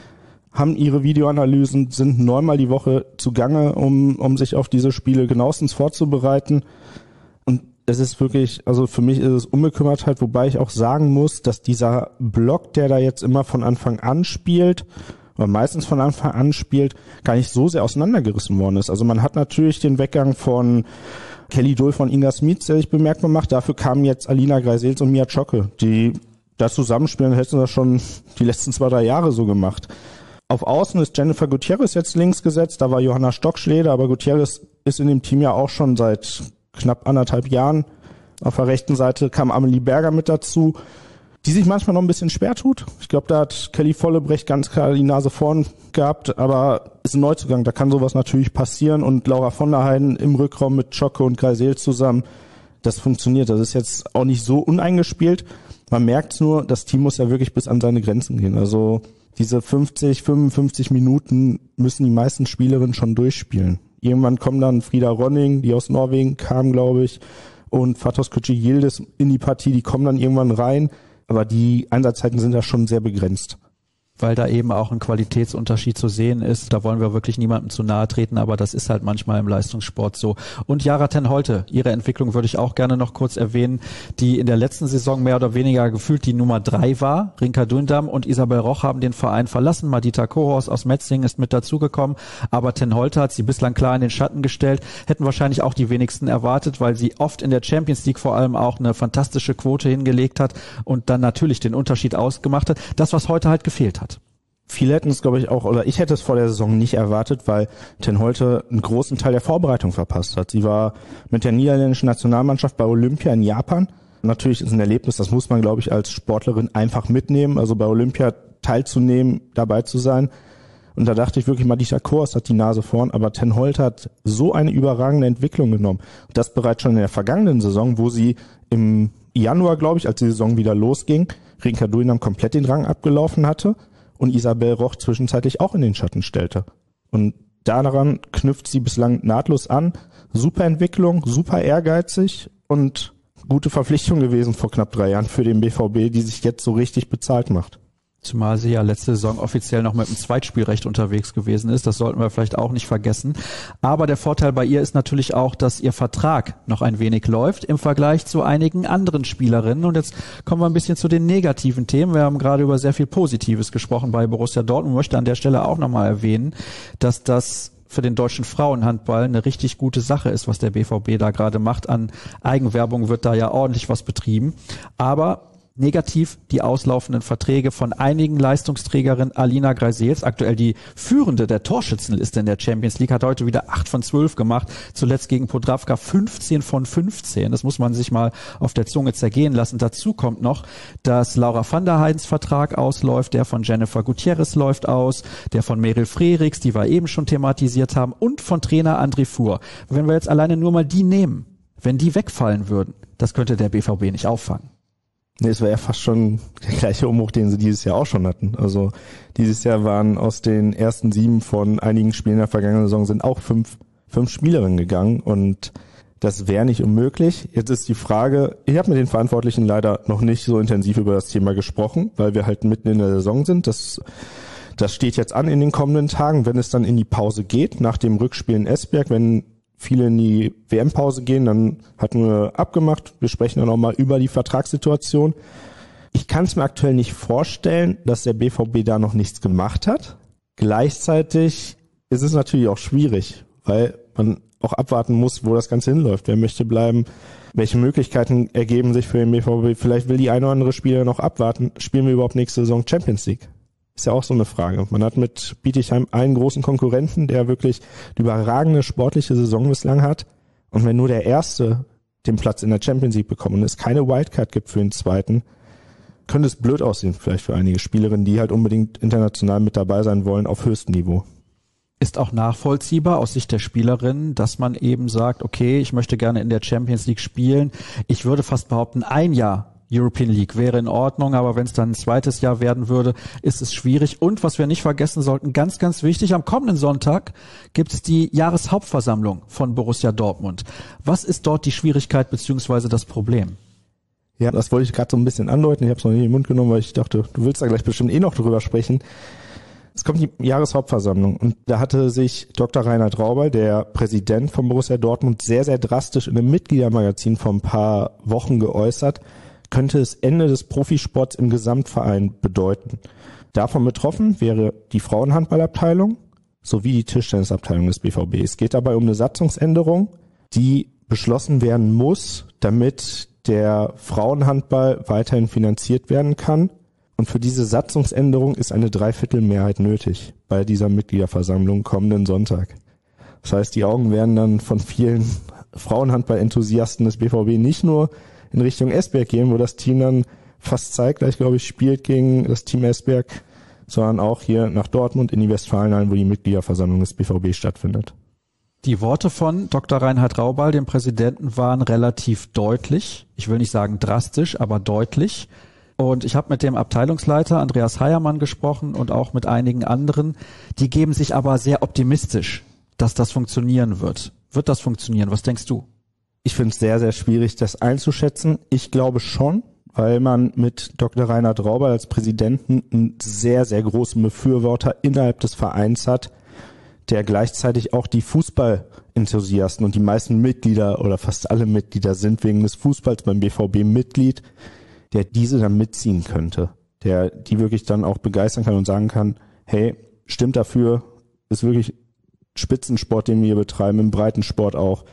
haben ihre Videoanalysen, sind neunmal die Woche zugange, um, um sich auf diese Spiele genauestens vorzubereiten. Und es ist wirklich, also für mich ist es Unbekümmertheit, wobei ich auch sagen muss, dass dieser Block, der da jetzt immer von Anfang an spielt, oder meistens von Anfang an spielt, gar nicht so sehr auseinandergerissen worden ist. Also man hat natürlich den Weggang von Kelly Dulfer und Inga Smits, der sich bemerkbar macht. Dafür kamen jetzt Alina Greisels und Mia Czocke, die da zusammenspielen, hätten das schon die letzten zwei, drei Jahre so gemacht. Auf Außen ist Jennifer Gutierrez jetzt links gesetzt, da war Johanna Stockschleder, aber Gutierrez ist in dem Team ja auch schon seit knapp anderthalb Jahren. Auf der rechten Seite kam Amelie Berger mit dazu, die sich manchmal noch ein bisschen schwer tut. Ich glaube, da hat Kelly Vollebrecht ganz klar die Nase vorn gehabt, aber ist ein Neuzugang, da kann sowas natürlich passieren und Laura von der Heiden im Rückraum mit Czocke und Greisel zusammen, das funktioniert. Das ist jetzt auch nicht so uneingespielt. Man merkt nur, das Team muss ja wirklich bis an seine Grenzen gehen. Also diese fünfzig, fünfundfünfzig Minuten müssen die meisten Spielerinnen schon durchspielen. Irgendwann kommen dann Frida Ronning, die aus Norwegen kam, glaube ich, und Fatos Küçük-Yildiz in die Partie, die kommen dann irgendwann rein. Aber die Einsatzzeiten sind da schon sehr begrenzt. Weil da eben auch ein Qualitätsunterschied zu sehen ist. Da wollen wir wirklich niemandem zu nahe treten, aber das ist halt manchmal im Leistungssport so. Und Yara ten Holte, ihre Entwicklung würde ich auch gerne noch kurz erwähnen, die in der letzten Saison mehr oder weniger gefühlt die Nummer drei war. Rinka Dündam und Isabel Roch haben den Verein verlassen. Madita Kohorst aus Metzingen ist mit dazugekommen, aber ten Holte hat sie bislang klar in den Schatten gestellt. Hätten wahrscheinlich auch die wenigsten erwartet, weil sie oft in der Champions League vor allem auch eine fantastische Quote hingelegt hat und dann natürlich den Unterschied ausgemacht hat. Das, was heute halt gefehlt hat. Viele hätten es, glaube ich, auch, oder ich hätte es vor der Saison nicht erwartet, weil ten Holte einen großen Teil der Vorbereitung verpasst hat. Sie war mit der niederländischen Nationalmannschaft bei Olympia in Japan. Natürlich ist ein Erlebnis, das muss man, glaube ich, als Sportlerin einfach mitnehmen. Also bei Olympia teilzunehmen, dabei zu sein. Und da dachte ich wirklich, Madita Kohorst hat die Nase vorn, aber ten Holte hat so eine überragende Entwicklung genommen. Und das bereits schon in der vergangenen Saison, wo sie im Januar, glaube ich, als die Saison wieder losging, Rinka Dündam komplett den Rang abgelaufen hatte und Isabel Roch zwischenzeitlich auch in den Schatten stellte. Und daran knüpft sie bislang nahtlos an. Super Entwicklung, super ehrgeizig und gute Verpflichtung gewesen vor knapp drei Jahren für den B V B, die sich jetzt so richtig bezahlt macht. Zumal sie ja letzte Saison offiziell noch mit dem Zweitspielrecht unterwegs gewesen ist. Das sollten wir vielleicht auch nicht vergessen. Aber der Vorteil bei ihr ist natürlich auch, dass ihr Vertrag noch ein wenig läuft im Vergleich zu einigen anderen Spielerinnen. Und jetzt kommen wir ein bisschen zu den negativen Themen. Wir haben gerade über sehr viel Positives gesprochen bei Borussia Dortmund. Ich möchte an der Stelle auch nochmal erwähnen, dass das für den deutschen Frauenhandball eine richtig gute Sache ist, was der B V B da gerade macht. An Eigenwerbung wird da ja ordentlich was betrieben. Aber negativ die auslaufenden Verträge von einigen Leistungsträgerinnen. Alina Greisels, aktuell die Führende der Torschützenliste in der Champions League, hat heute wieder acht von zwölf gemacht, zuletzt gegen Podravka fünfzehn von fünfzehn. Das muss man sich mal auf der Zunge zergehen lassen. Dazu kommt noch, dass Laura van der Heidens Vertrag ausläuft, der von Jennifer Gutierrez läuft aus, der von Meryl Frerichs, die wir eben schon thematisiert haben, und von Trainer André Fuhr. Wenn wir jetzt alleine nur mal die nehmen, wenn die wegfallen würden, das könnte der B V B nicht auffangen. Nee, es war ja fast schon der gleiche Umbruch, den sie dieses Jahr auch schon hatten. Also dieses Jahr waren aus den ersten sieben von einigen Spielen der vergangenen Saison sind auch fünf fünf Spielerinnen gegangen und das wäre nicht unmöglich. Jetzt ist die Frage, ich habe mit den Verantwortlichen leider noch nicht so intensiv über das Thema gesprochen, weil wir halt mitten in der Saison sind. Das, das steht jetzt an in den kommenden Tagen, wenn es dann in die Pause geht, nach dem Rückspiel in Esbjerg, wenn viele in die W M-Pause gehen, dann hatten wir abgemacht, wir sprechen dann auch mal über die Vertragssituation. Ich kann es mir aktuell nicht vorstellen, dass der B V B da noch nichts gemacht hat. Gleichzeitig ist es natürlich auch schwierig, weil man auch abwarten muss, wo das Ganze hinläuft. Wer möchte bleiben? Welche Möglichkeiten ergeben sich für den B V B? Vielleicht will die eine oder andere Spieler noch abwarten. Spielen wir überhaupt nächste Saison Champions League? Ist ja auch so eine Frage. Man hat mit Bietigheim einen großen Konkurrenten, der wirklich eine überragende sportliche Saison bislang hat. Und wenn nur der Erste den Platz in der Champions League bekommt und es keine Wildcard gibt für den Zweiten, könnte es blöd aussehen vielleicht für einige Spielerinnen, die halt unbedingt international mit dabei sein wollen auf höchstem Niveau. Ist auch nachvollziehbar aus Sicht der Spielerin, dass man eben sagt, okay, ich möchte gerne in der Champions League spielen. Ich würde fast behaupten, ein Jahr European League wäre in Ordnung, aber wenn es dann ein zweites Jahr werden würde, ist es schwierig. Und was wir nicht vergessen sollten, ganz, ganz wichtig, am kommenden Sonntag gibt es die Jahreshauptversammlung von Borussia Dortmund. Was ist dort die Schwierigkeit bzw. das Problem? Ja, das wollte ich gerade so ein bisschen andeuten. Ich habe es noch nicht in den Mund genommen, weil ich dachte, du willst da gleich bestimmt eh noch drüber sprechen. Es kommt die Jahreshauptversammlung und da hatte sich Doktor Reinhard Raubal, der Präsident von Borussia Dortmund, sehr, sehr drastisch in einem Mitgliedermagazin vor ein paar Wochen geäußert, könnte es Ende des Profisports im Gesamtverein bedeuten. Davon betroffen wäre die Frauenhandballabteilung sowie die Tischtennisabteilung des B V B. Es geht dabei um eine Satzungsänderung, die beschlossen werden muss, damit der Frauenhandball weiterhin finanziert werden kann. Und für diese Satzungsänderung ist eine Dreiviertelmehrheit nötig bei dieser Mitgliederversammlung kommenden Sonntag. Das heißt, die Augen werden dann von vielen Frauenhandball-Enthusiasten des B V B nicht nur in Richtung Esbjerg gehen, wo das Team dann fast zeitgleich, glaube ich, spielt gegen das Team Esbjerg, sondern auch hier nach Dortmund in die Westfalenhallen, wo die Mitgliederversammlung des B V B stattfindet. Die Worte von Doktor Reinhard Raubal, dem Präsidenten, waren relativ deutlich. Ich will nicht sagen drastisch, aber deutlich. Und ich habe mit dem Abteilungsleiter Andreas Heiermann gesprochen und auch mit einigen anderen. Die geben sich aber sehr optimistisch, dass das funktionieren wird. Wird das funktionieren? Was denkst du? Ich finde es sehr, sehr schwierig, das einzuschätzen. Ich glaube schon, weil man mit Doktor Reinhard Raubal als Präsidenten einen sehr, sehr großen Befürworter innerhalb des Vereins hat, der gleichzeitig auch die Fußballenthusiasten und die meisten Mitglieder oder fast alle Mitglieder sind wegen des Fußballs beim B V B Mitglied, der diese dann mitziehen könnte, der die wirklich dann auch begeistern kann und sagen kann, hey, stimmt dafür, ist wirklich Spitzensport, den wir hier betreiben, im Breitensport auch.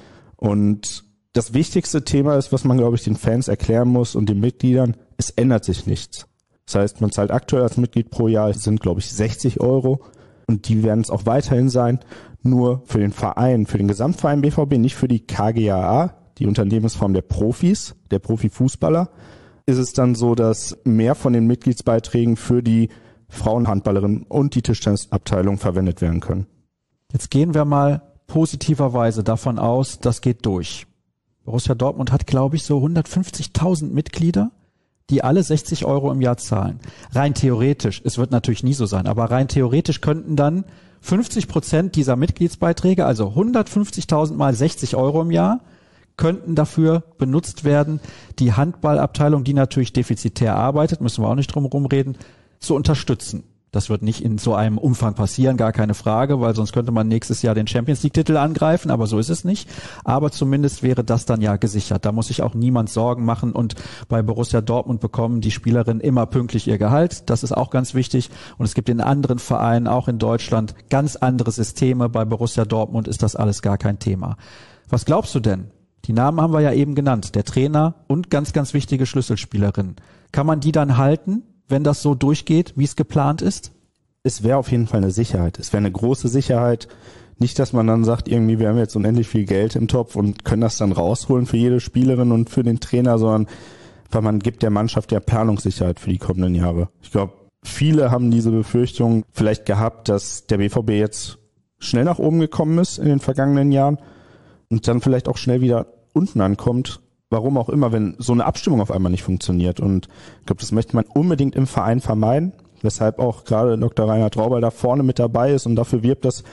Und das wichtigste Thema ist, was man, glaube ich, den Fans erklären muss und den Mitgliedern, es ändert sich nichts. Das heißt, man zahlt aktuell als Mitglied pro Jahr, es sind, glaube ich, sechzig Euro und die werden es auch weiterhin sein, nur für den Verein, für den Gesamtverein B V B, nicht für die K G A A, die Unternehmensform der Profis, der Profifußballer, ist es dann so, dass mehr von den Mitgliedsbeiträgen für die Frauenhandballerinnen und die Tischtennisabteilung verwendet werden können. Jetzt gehen wir mal positiverweise davon aus, das geht durch. Borussia Dortmund hat, glaube ich, so hundertfünfzigtausend Mitglieder, die alle sechzig Euro im Jahr zahlen. Rein theoretisch, es wird natürlich nie so sein, aber rein theoretisch könnten dann fünfzig Prozent dieser Mitgliedsbeiträge, also hundertfünfzigtausend mal sechzig Euro im Jahr, könnten dafür benutzt werden, die Handballabteilung, die natürlich defizitär arbeitet, müssen wir auch nicht drum herum reden, zu unterstützen. Das wird nicht in so einem Umfang passieren, gar keine Frage, weil sonst könnte man nächstes Jahr den Champions-League-Titel angreifen, aber so ist es nicht. Aber zumindest wäre das dann ja gesichert. Da muss sich auch niemand Sorgen machen und bei Borussia Dortmund bekommen die Spielerinnen immer pünktlich ihr Gehalt. Das ist auch ganz wichtig und es gibt in anderen Vereinen, auch in Deutschland, ganz andere Systeme. Bei Borussia Dortmund ist das alles gar kein Thema. Was glaubst du denn? Die Namen haben wir ja eben genannt, der Trainer und ganz, ganz wichtige Schlüsselspielerinnen. Kann man die dann halten, wenn das so durchgeht, wie es geplant ist? Es wäre auf jeden Fall eine Sicherheit. Es wäre eine große Sicherheit. Nicht, dass man dann sagt, irgendwie, wir haben jetzt unendlich viel Geld im Topf und können das dann rausholen für jede Spielerin und für den Trainer, sondern weil man gibt der Mannschaft ja Planungssicherheit für die kommenden Jahre. Ich glaube, viele haben diese Befürchtung vielleicht gehabt, dass der B V B jetzt schnell nach oben gekommen ist in den vergangenen Jahren und dann vielleicht auch schnell wieder unten ankommt. Warum auch immer, wenn so eine Abstimmung auf einmal nicht funktioniert. Und ich glaube, das möchte man unbedingt im Verein vermeiden, weshalb auch gerade Doktor Reinhard Raubal da vorne mit dabei ist und dafür wirbt, dass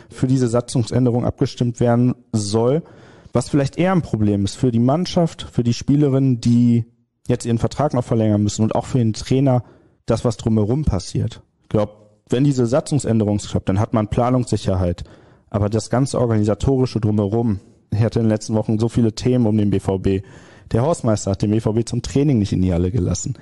für diese Satzungsänderung abgestimmt werden soll. Was vielleicht eher ein Problem ist für die Mannschaft, für die Spielerinnen, die jetzt ihren Vertrag noch verlängern müssen und auch für den Trainer, das, was drumherum passiert. Ich glaube, wenn diese Satzungsänderung klappt, dann hat man Planungssicherheit. Aber das ganze Organisatorische drumherum, ich hatte in den letzten Wochen so viele Themen um den B V B. Der Hausmeister hat den B V B zum Training nicht in die Halle gelassen.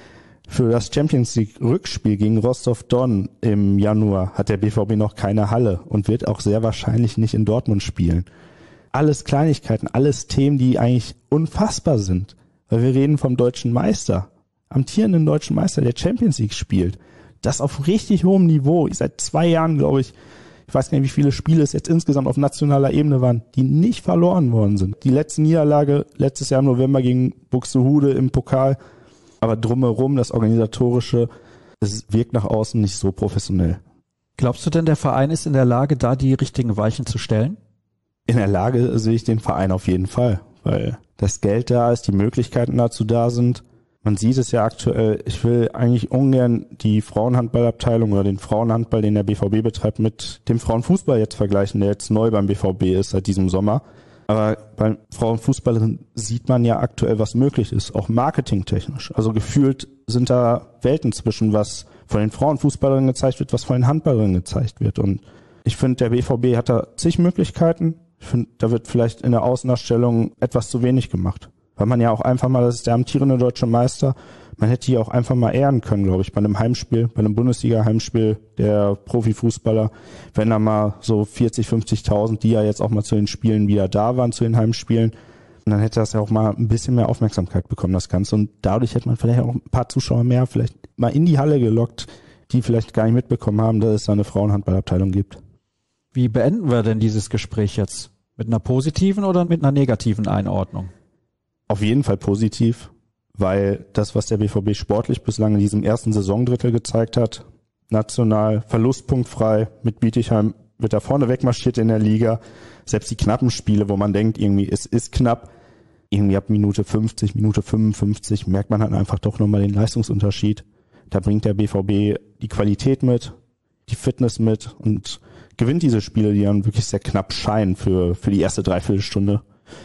Für das Champions League Rückspiel gegen Rostov-Don im Januar hat der B V B noch keine Halle und wird auch sehr wahrscheinlich nicht in Dortmund spielen. Alles Kleinigkeiten, alles Themen, die eigentlich unfassbar sind. Weil wir reden vom deutschen Meister, amtierenden deutschen Meister, der Champions League spielt. Das auf richtig hohem Niveau. Seit zwei Jahren, glaube ich, ich weiß gar nicht, wie viele Spiele es jetzt insgesamt auf nationaler Ebene waren, die nicht verloren worden sind. Die letzte Niederlage letztes Jahr im November gegen Buxtehude im Pokal. Aber drumherum, das Organisatorische, es wirkt nach außen nicht so professionell. Glaubst du denn, der Verein ist in der Lage, da die richtigen Weichen zu stellen? In der Lage sehe ich den Verein auf jeden Fall, weil das Geld da ist, die Möglichkeiten dazu da sind. Man sieht es ja aktuell, ich will eigentlich ungern die Frauenhandballabteilung oder den Frauenhandball, den der B V B betreibt, mit dem Frauenfußball jetzt vergleichen, der jetzt neu beim B V B ist seit diesem Sommer. Aber beim Frauenfußball sieht man ja aktuell, was möglich ist, auch marketingtechnisch. Also gefühlt sind da Welten zwischen, was von den Frauenfußballerinnen gezeigt wird, was von den Handballerinnen gezeigt wird. Und ich finde, der B V B hat da zig Möglichkeiten. Ich finde, da wird vielleicht in der Außendarstellung etwas zu wenig gemacht. Weil man ja auch einfach mal, das ist der amtierende deutsche Meister, man hätte die auch einfach mal ehren können, glaube ich, bei einem Heimspiel, bei einem Bundesliga-Heimspiel der Profifußballer, wenn da mal so vierzig, fünfzigtausend, die ja jetzt auch mal zu den Spielen wieder da waren, zu den Heimspielen, und dann hätte das ja auch mal ein bisschen mehr Aufmerksamkeit bekommen, das Ganze. Und dadurch hätte man vielleicht auch ein paar Zuschauer mehr vielleicht mal in die Halle gelockt, die vielleicht gar nicht mitbekommen haben, dass es da eine Frauenhandballabteilung gibt. Wie beenden wir denn dieses Gespräch jetzt? Mit einer positiven oder mit einer negativen Einordnung? Auf jeden Fall positiv, weil das, was der B V B sportlich bislang in diesem ersten Saisondrittel gezeigt hat, national verlustpunktfrei, mit Bietigheim wird da vorne wegmarschiert in der Liga. Selbst die knappen Spiele, wo man denkt, irgendwie es ist knapp, irgendwie ab Minute fünfzig, Minute fünfundfünfzig merkt man halt einfach doch nochmal den Leistungsunterschied. Da bringt der B V B die Qualität mit, die Fitness mit und gewinnt diese Spiele, die dann wirklich sehr knapp scheinen für, für die erste Dreiviertelstunde.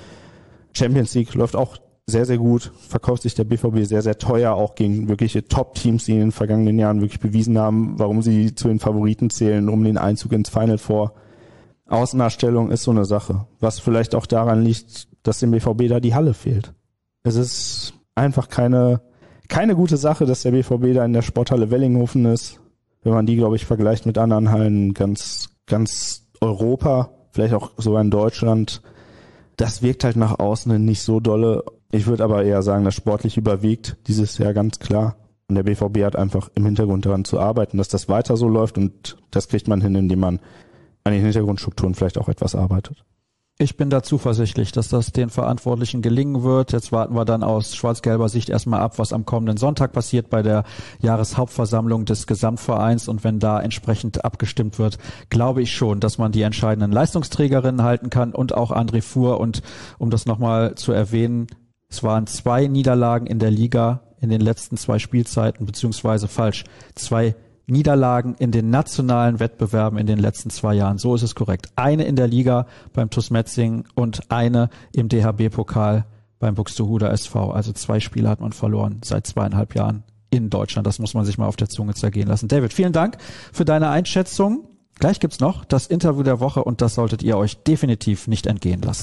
Champions League läuft auch sehr, sehr gut, verkauft sich der B V B sehr, sehr teuer, auch gegen wirkliche Top-Teams, die in den vergangenen Jahren wirklich bewiesen haben, warum sie zu den Favoriten zählen, um den Einzug ins Final Four. Außendarstellung ist so eine Sache, was vielleicht auch daran liegt, dass dem B V B da die Halle fehlt. Es ist einfach keine, keine gute Sache, dass der B V B da in der Sporthalle Wellinghofen ist. Wenn man die, glaube ich, vergleicht mit anderen Hallen ganz, ganz Europa, vielleicht auch sogar in Deutschland, das wirkt halt nach außen nicht so dolle. Ich würde aber eher sagen, das sportlich überwiegt dieses Jahr ganz klar. Und der B V B hat einfach im Hintergrund daran zu arbeiten, dass das weiter so läuft, und das kriegt man hin, indem man an den Hintergrundstrukturen vielleicht auch etwas arbeitet. Ich bin da zuversichtlich, dass das den Verantwortlichen gelingen wird. Jetzt warten wir dann aus schwarz-gelber Sicht erstmal ab, was am kommenden Sonntag passiert bei der Jahreshauptversammlung des Gesamtvereins. Und wenn da entsprechend abgestimmt wird, glaube ich schon, dass man die entscheidenden Leistungsträgerinnen halten kann und auch André Fuhr. Und um das nochmal zu erwähnen, es waren zwei Niederlagen in der Liga in den letzten zwei Spielzeiten, beziehungsweise falsch, zwei Niederlagen in den nationalen Wettbewerben in den letzten zwei Jahren. So ist es korrekt. Eine in der Liga beim TuS Metzingen und eine im D H B-Pokal beim Buxtehuder S V. Also zwei Spiele hat man verloren seit zweieinhalb Jahren in Deutschland. Das muss man sich mal auf der Zunge zergehen lassen. David, vielen Dank für deine Einschätzung. Gleich gibt's noch das Interview der Woche und das solltet ihr euch definitiv nicht entgehen lassen.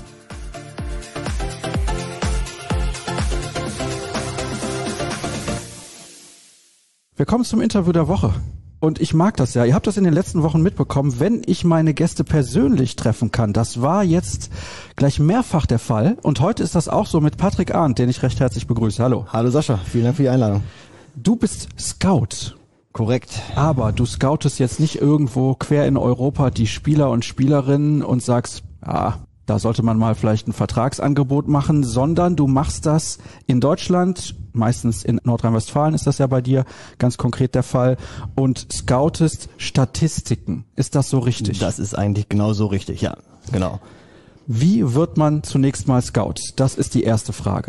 Wir kommen zum Interview der Woche. Und ich mag das ja. Ihr habt das in den letzten Wochen mitbekommen, wenn ich meine Gäste persönlich treffen kann. Das war jetzt gleich mehrfach der Fall. Und heute ist das auch so mit Patrick Arndt, den ich recht herzlich begrüße. Hallo. Hallo Sascha, vielen Dank für die Einladung. Du bist Scout. Korrekt. Aber du scoutest jetzt nicht irgendwo quer in Europa die Spieler und Spielerinnen und sagst, ja, da sollte man mal vielleicht ein Vertragsangebot machen, sondern du machst das in Deutschland, meistens in Nordrhein-Westfalen ist das ja bei dir ganz konkret der Fall, und scoutest Statistiken. Ist das so richtig? Das ist eigentlich genau so richtig, ja, genau. Wie wird man zunächst mal Scout? Das ist die erste Frage.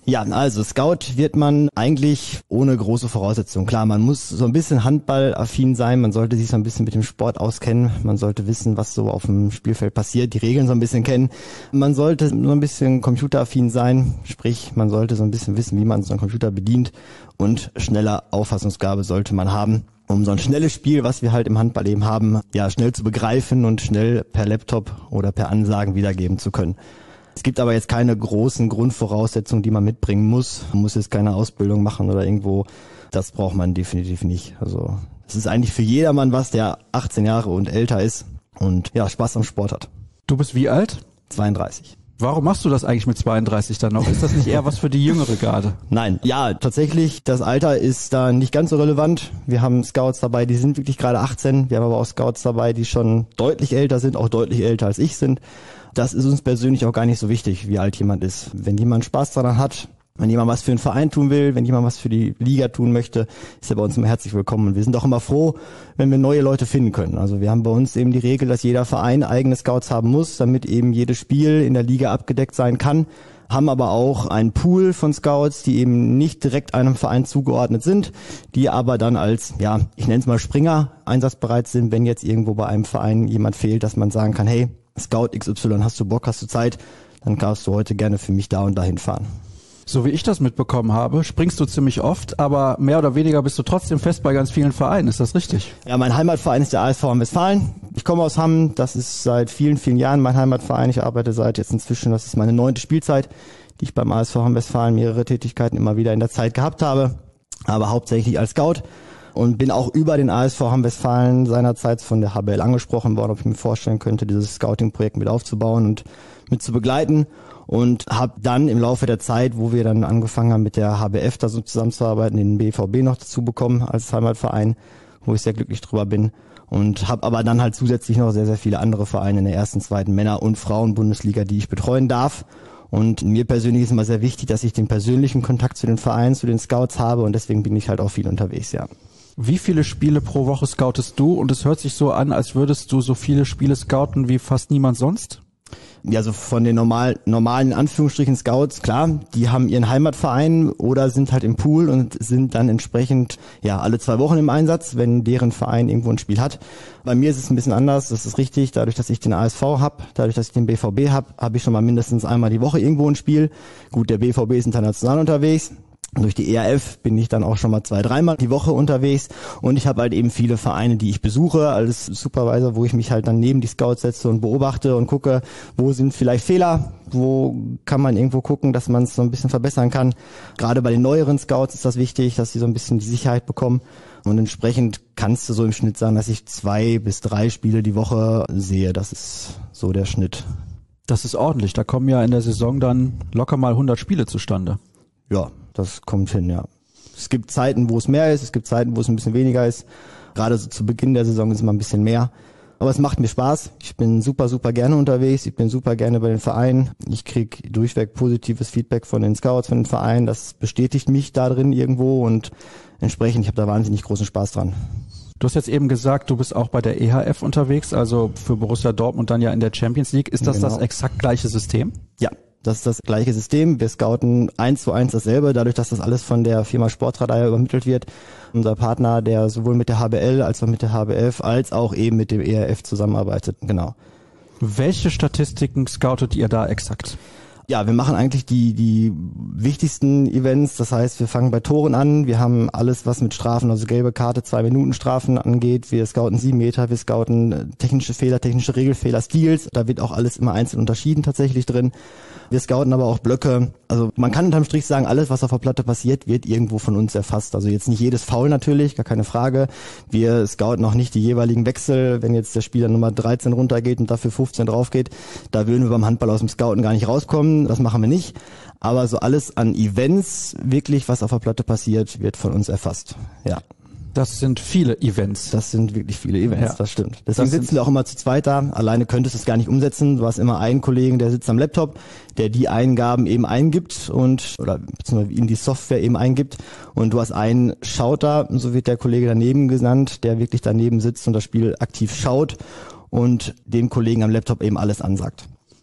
Ja, also Scout wird man eigentlich ohne große Voraussetzungen. Klar, man muss so ein bisschen handballaffin sein, man sollte sich so ein bisschen mit dem Sport auskennen, man sollte wissen, was so auf dem Spielfeld passiert, die Regeln so ein bisschen kennen. Man sollte so ein bisschen computeraffin sein, sprich, man sollte so ein bisschen wissen, wie man so einen Computer bedient, und schneller Auffassungsgabe sollte man haben, um so ein schnelles Spiel, was wir halt im Handball eben haben, ja, schnell zu begreifen und schnell per Laptop oder per Ansagen wiedergeben zu können. Es gibt aber jetzt keine großen Grundvoraussetzungen, die man mitbringen muss. Man muss jetzt keine Ausbildung machen oder irgendwo. Das braucht man definitiv nicht. Also es ist eigentlich für jedermann was, der achtzehn Jahre und älter ist und ja, Spaß am Sport hat. Du bist wie alt? zweiunddreißig. Warum machst du das eigentlich mit zweiunddreißig dann noch? Ist das nicht eher was für die jüngere Garde? Nein, ja, tatsächlich, das Alter ist da nicht ganz so relevant. Wir haben Scouts dabei, die sind wirklich gerade achtzehn. Wir haben aber auch Scouts dabei, die schon deutlich älter sind, auch deutlich älter als ich sind. Das ist uns persönlich auch gar nicht so wichtig, wie alt jemand ist. Wenn jemand Spaß daran hat, wenn jemand was für einen Verein tun will, wenn jemand was für die Liga tun möchte, ist er bei uns immer herzlich willkommen. Und wir sind auch immer froh, wenn wir neue Leute finden können. Also wir haben bei uns eben die Regel, dass jeder Verein eigene Scouts haben muss, damit eben jedes Spiel in der Liga abgedeckt sein kann. Haben aber auch einen Pool von Scouts, die eben nicht direkt einem Verein zugeordnet sind, die aber dann als, ja, ich nenne es mal Springer, einsatzbereit sind, wenn jetzt irgendwo bei einem Verein jemand fehlt, dass man sagen kann, hey, Scout X Y, hast du Bock, hast du Zeit, dann kannst du heute gerne für mich da und dahin fahren. So wie ich das mitbekommen habe, springst du ziemlich oft, aber mehr oder weniger bist du trotzdem fest bei ganz vielen Vereinen. Ist das richtig? Ja, mein Heimatverein ist der A S V Hamm-Westfalen. Ich komme aus Hamm, das ist seit vielen, vielen Jahren mein Heimatverein. Ich arbeite seit jetzt inzwischen, das ist meine neunte Spielzeit, die ich beim A S V Hamm-Westfalen mehrere Tätigkeiten immer wieder in der Zeit gehabt habe, aber hauptsächlich als Scout. Und bin auch über den A S V Hamm-Westfalen seinerzeit von der H B L angesprochen worden, ob ich mir vorstellen könnte, dieses Scouting-Projekt mit aufzubauen und mit zu begleiten. Und habe dann im Laufe der Zeit, wo wir dann angefangen haben mit der H B F da so zusammenzuarbeiten, den B V B noch dazu bekommen als Heimatverein, wo ich sehr glücklich drüber bin. Und habe aber dann halt zusätzlich noch sehr, sehr viele andere Vereine in der ersten, zweiten Männer- und Frauen-Bundesliga, die ich betreuen darf. Und mir persönlich ist immer sehr wichtig, dass ich den persönlichen Kontakt zu den Vereinen, zu den Scouts habe, und deswegen bin ich halt auch viel unterwegs, ja. Wie viele Spiele pro Woche scoutest du? Und es hört sich so an, als würdest du so viele Spiele scouten wie fast niemand sonst? Ja, so von den normal, normalen in Anführungsstrichen Scouts, klar, die haben ihren Heimatverein oder sind halt im Pool und sind dann entsprechend ja alle zwei Wochen im Einsatz, wenn deren Verein irgendwo ein Spiel hat. Bei mir ist es ein bisschen anders, das ist richtig, dadurch, dass ich den A S V habe, dadurch, dass ich den B V B habe, habe ich schon mal mindestens einmal die Woche irgendwo ein Spiel. Gut, der B V B ist international unterwegs. Durch die E R F bin ich dann auch schon mal zwei, dreimal die Woche unterwegs, und ich habe halt eben viele Vereine, die ich besuche als Supervisor, wo ich mich halt dann neben die Scouts setze und beobachte und gucke, wo sind vielleicht Fehler, wo kann man irgendwo gucken, dass man es so ein bisschen verbessern kann. Gerade bei den neueren Scouts ist das wichtig, dass sie so ein bisschen die Sicherheit bekommen, und entsprechend kannst du so im Schnitt sagen, dass ich zwei bis drei Spiele die Woche sehe. Das ist so der Schnitt. Das ist ordentlich, da kommen ja in der Saison dann locker mal hundert Spiele zustande. Ja, das kommt hin, ja. Es gibt Zeiten, wo es mehr ist, es gibt Zeiten, wo es ein bisschen weniger ist. Gerade so zu Beginn der Saison ist es mal ein bisschen mehr. Aber es macht mir Spaß. Ich bin super, super gerne unterwegs. Ich bin super gerne bei den Vereinen. Ich kriege durchweg positives Feedback von den Scouts, von den Vereinen. Das bestätigt mich da drin irgendwo, und entsprechend, ich habe da wahnsinnig großen Spaß dran. Du hast jetzt eben gesagt, du bist auch bei der E H F unterwegs, also für Borussia Dortmund dann ja in der Champions League. Ist das genau das exakt gleiche System? Ja. Das ist das gleiche System. Wir scouten eins zu eins dasselbe, dadurch, dass das alles von der Firma Sportradar übermittelt wird. Unser Partner, der sowohl mit der H B L als auch mit der H B F als auch eben mit dem E R F zusammenarbeitet. Genau. Welche Statistiken scoutet ihr da exakt? Ja, wir machen eigentlich die die wichtigsten Events. Das heißt, wir fangen bei Toren an. Wir haben alles, was mit Strafen, also gelbe Karte, zwei Minuten Strafen angeht. Wir scouten sieben Meter, wir scouten technische Fehler, technische Regelfehler, Steals. Da wird auch alles immer einzeln unterschieden tatsächlich drin. Wir scouten aber auch Blöcke. Also man kann unterm Strich sagen, alles, was auf der Platte passiert, wird irgendwo von uns erfasst. Also jetzt nicht jedes Foul natürlich, gar keine Frage. Wir scouten auch nicht die jeweiligen Wechsel. Wenn jetzt der Spieler Nummer dreizehn runtergeht und dafür fünfzehn drauf geht, da würden wir beim Handball aus dem Scouten gar nicht rauskommen. Das machen wir nicht. Aber so alles an Events, wirklich, was auf der Platte passiert, wird von uns erfasst. Ja. Das sind viele Events. Das sind wirklich viele Events, ja. Das stimmt. Deswegen das sitzen wir auch immer zu zweit da. Alleine könntest du es gar nicht umsetzen. Du hast immer einen Kollegen, der sitzt am Laptop, der die Eingaben eben eingibt und oder beziehungsweise in die Software eben eingibt. Und du hast einen Schauter, so wird der Kollege daneben genannt, der wirklich daneben sitzt und das Spiel aktiv schaut und dem Kollegen am Laptop eben alles ansagt.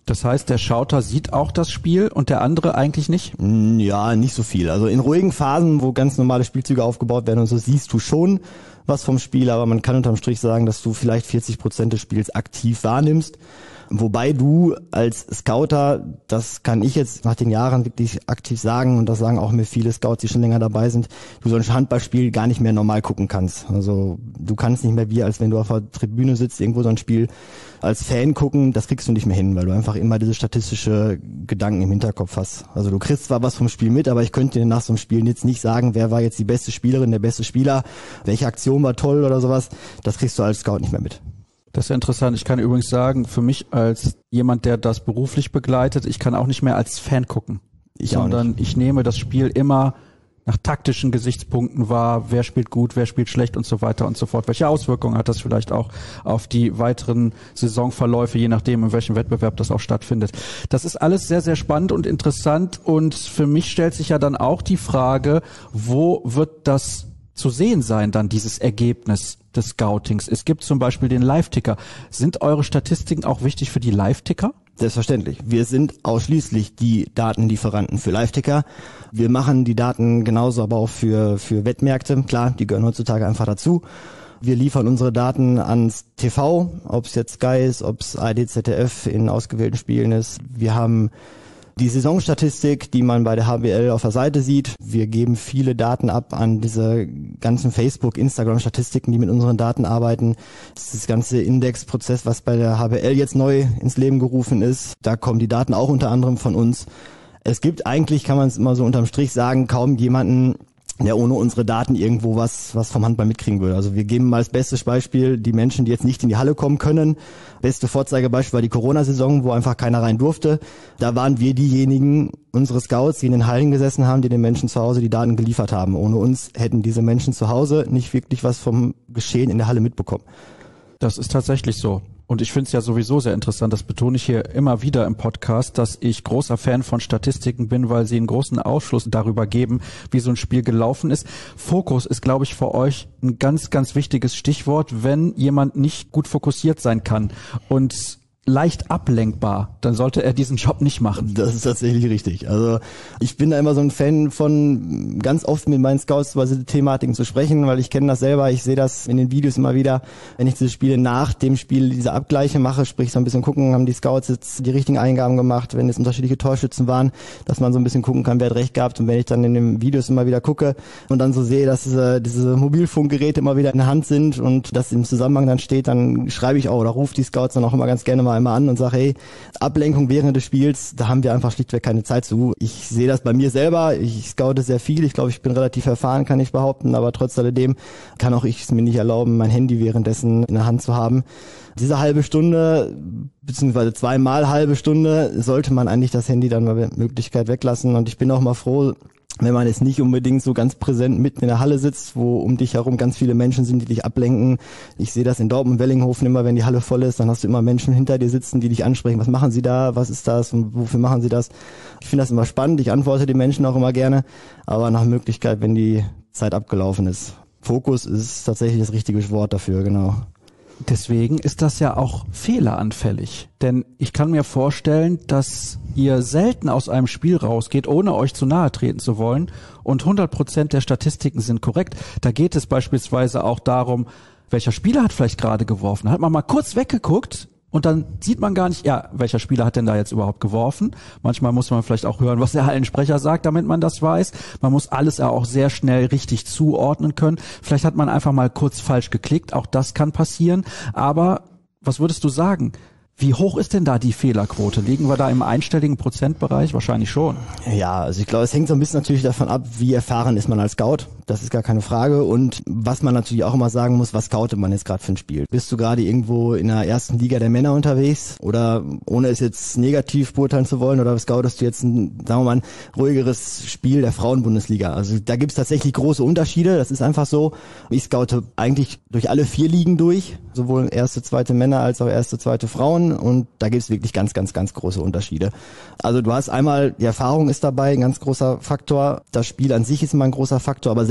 Das heißt, der Schauter sieht auch das Spiel und der andere eigentlich nicht? Ja, nicht so viel. Also in ruhigen Phasen, wo ganz normale Spielzüge aufgebaut werden und so, siehst du schon was vom Spiel, aber man kann unterm Strich sagen, dass du vielleicht vierzig Prozent des Spiels aktiv wahrnimmst. Wobei du als Scouter, das kann ich jetzt nach den Jahren wirklich aktiv sagen, und das sagen auch mir viele Scouts, die schon länger dabei sind, du so ein Handballspiel gar nicht mehr normal gucken kannst. Also du kannst nicht mehr wie, als wenn du auf der Tribüne sitzt, irgendwo so ein Spiel als Fan gucken, das kriegst du nicht mehr hin, weil du einfach immer diese statistische Gedanken im Hinterkopf hast. Also du kriegst zwar was vom Spiel mit, aber ich könnte dir nach so einem Spiel jetzt nicht sagen, wer war jetzt die beste Spielerin, der beste Spieler, welche Aktion war toll oder sowas. Das kriegst du als Scout nicht mehr mit. Das ist ja interessant. Ich kann übrigens sagen, für mich als jemand, der das beruflich begleitet, ich kann auch nicht mehr als Fan gucken, ich sondern ich nehme das Spiel immer nach taktischen Gesichtspunkten wahr, wer spielt gut, wer spielt schlecht und so weiter und so fort. Welche Auswirkungen hat das vielleicht auch auf die weiteren Saisonverläufe, je nachdem, in welchem Wettbewerb das auch stattfindet. Das ist alles sehr, sehr spannend und interessant, und für mich stellt sich ja dann auch die Frage, wo wird das zu sehen sein, dann dieses Ergebnis des Scoutings? Es gibt zum Beispiel den Live-Ticker. Sind eure Statistiken auch wichtig für die Live-Ticker? Selbstverständlich. Wir sind ausschließlich die Datenlieferanten für Live-Ticker. Wir machen die Daten genauso aber auch für, für Wettmärkte. Klar, die gehören heutzutage einfach dazu. Wir liefern unsere Daten ans T V, ob es jetzt Sky ist, ob es A R D, Z D F in ausgewählten Spielen ist. Wir haben die Saisonstatistik, die man bei der H B L auf der Seite sieht. Wir geben viele Daten ab an diese ganzen Facebook-, Instagram-Statistiken, die mit unseren Daten arbeiten. Das ist das ganze Indexprozess, was bei der H B L jetzt neu ins Leben gerufen ist. Da kommen die Daten auch unter anderem von uns. Es gibt eigentlich, kann man es immer so unterm Strich sagen, kaum jemanden, der ohne unsere Daten irgendwo was was vom Handball mitkriegen würde. Also wir geben mal als bestes Beispiel die Menschen, die jetzt nicht in die Halle kommen können. Beste Vorzeigebeispiel war die Corona-Saison, wo einfach keiner rein durfte. Da waren wir diejenigen, unsere Scouts, die in den Hallen gesessen haben, die den Menschen zu Hause die Daten geliefert haben. Ohne uns hätten diese Menschen zu Hause nicht wirklich was vom Geschehen in der Halle mitbekommen. Das ist tatsächlich so. Und ich finde es ja sowieso sehr interessant, das betone ich hier immer wieder im Podcast, dass ich großer Fan von Statistiken bin, weil sie einen großen Aufschluss darüber geben, wie so ein Spiel gelaufen ist. Fokus ist, glaube ich, für euch ein ganz, ganz wichtiges Stichwort. Wenn jemand nicht gut fokussiert sein kann und leicht ablenkbar, dann sollte er diesen Job nicht machen. Das ist tatsächlich richtig. Also ich bin da immer so ein Fan von, ganz oft mit meinen Scouts über diese Thematiken zu sprechen, weil ich kenne das selber, ich sehe das in den Videos immer wieder, wenn ich diese Spiele nach dem Spiel diese Abgleiche mache, sprich so ein bisschen gucken, haben die Scouts jetzt die richtigen Eingaben gemacht, wenn es unterschiedliche Torschützen waren, dass man so ein bisschen gucken kann, wer hat recht gehabt, und wenn ich dann in den Videos immer wieder gucke und dann so sehe, dass diese, diese Mobilfunkgeräte immer wieder in der Hand sind und das im Zusammenhang dann steht, dann schreibe ich auch oder rufe die Scouts dann auch immer ganz gerne mal einmal an und sage, hey, Ablenkung während des Spiels, da haben wir einfach schlichtweg keine Zeit zu. Ich sehe das bei mir selber, ich scoute sehr viel, ich glaube, ich bin relativ erfahren, kann ich behaupten, aber trotz alledem kann auch ich es mir nicht erlauben, mein Handy währenddessen in der Hand zu haben. Diese halbe Stunde, beziehungsweise zweimal halbe Stunde, sollte man eigentlich das Handy dann mal mit Möglichkeit weglassen, und ich bin auch mal froh, wenn man jetzt nicht unbedingt so ganz präsent mitten in der Halle sitzt, wo um dich herum ganz viele Menschen sind, die dich ablenken. Ich sehe das in Dortmund, Wellinghofen immer, wenn die Halle voll ist, dann hast du immer Menschen hinter dir sitzen, die dich ansprechen. Was machen sie da? Was ist das? Und wofür machen sie das? Ich finde das immer spannend. Ich antworte den Menschen auch immer gerne, aber nach Möglichkeit, wenn die Zeit abgelaufen ist. Fokus ist tatsächlich das richtige Wort dafür, genau. Deswegen ist das ja auch fehleranfällig. Denn ich kann mir vorstellen, dass ihr selten aus einem Spiel rausgeht, ohne euch zu nahe treten zu wollen, und hundert Prozent der Statistiken sind korrekt. Da geht es beispielsweise auch darum, welcher Spieler hat vielleicht gerade geworfen. Hat man mal kurz weggeguckt und dann sieht man gar nicht, ja, welcher Spieler hat denn da jetzt überhaupt geworfen. Manchmal muss man vielleicht auch hören, was der Hallensprecher sagt, damit man das weiß. Man muss alles ja auch sehr schnell richtig zuordnen können. Vielleicht hat man einfach mal kurz falsch geklickt, auch das kann passieren. Aber was würdest du sagen? Wie hoch ist denn da die Fehlerquote? Liegen wir da im einstelligen Prozentbereich? Wahrscheinlich schon. Ja, also ich glaube, es hängt so ein bisschen natürlich davon ab, wie erfahren ist man als Scout. Das ist gar keine Frage. Und was man natürlich auch immer sagen muss, was scoutet man jetzt gerade für ein Spiel? Bist du gerade irgendwo in der ersten Liga der Männer unterwegs? Oder, ohne es jetzt negativ beurteilen zu wollen, oder scoutest du jetzt ein, sagen wir mal, ein ruhigeres Spiel der Frauenbundesliga? Also da gibt's tatsächlich große Unterschiede. Das ist einfach so. Ich scoute eigentlich durch alle vier Ligen durch. Sowohl erste, zweite Männer als auch erste, zweite Frauen. Und da gibt's wirklich ganz, ganz, ganz große Unterschiede. Also du hast einmal, die Erfahrung ist dabei, ein ganz großer Faktor. Das Spiel an sich ist immer ein großer Faktor. Aber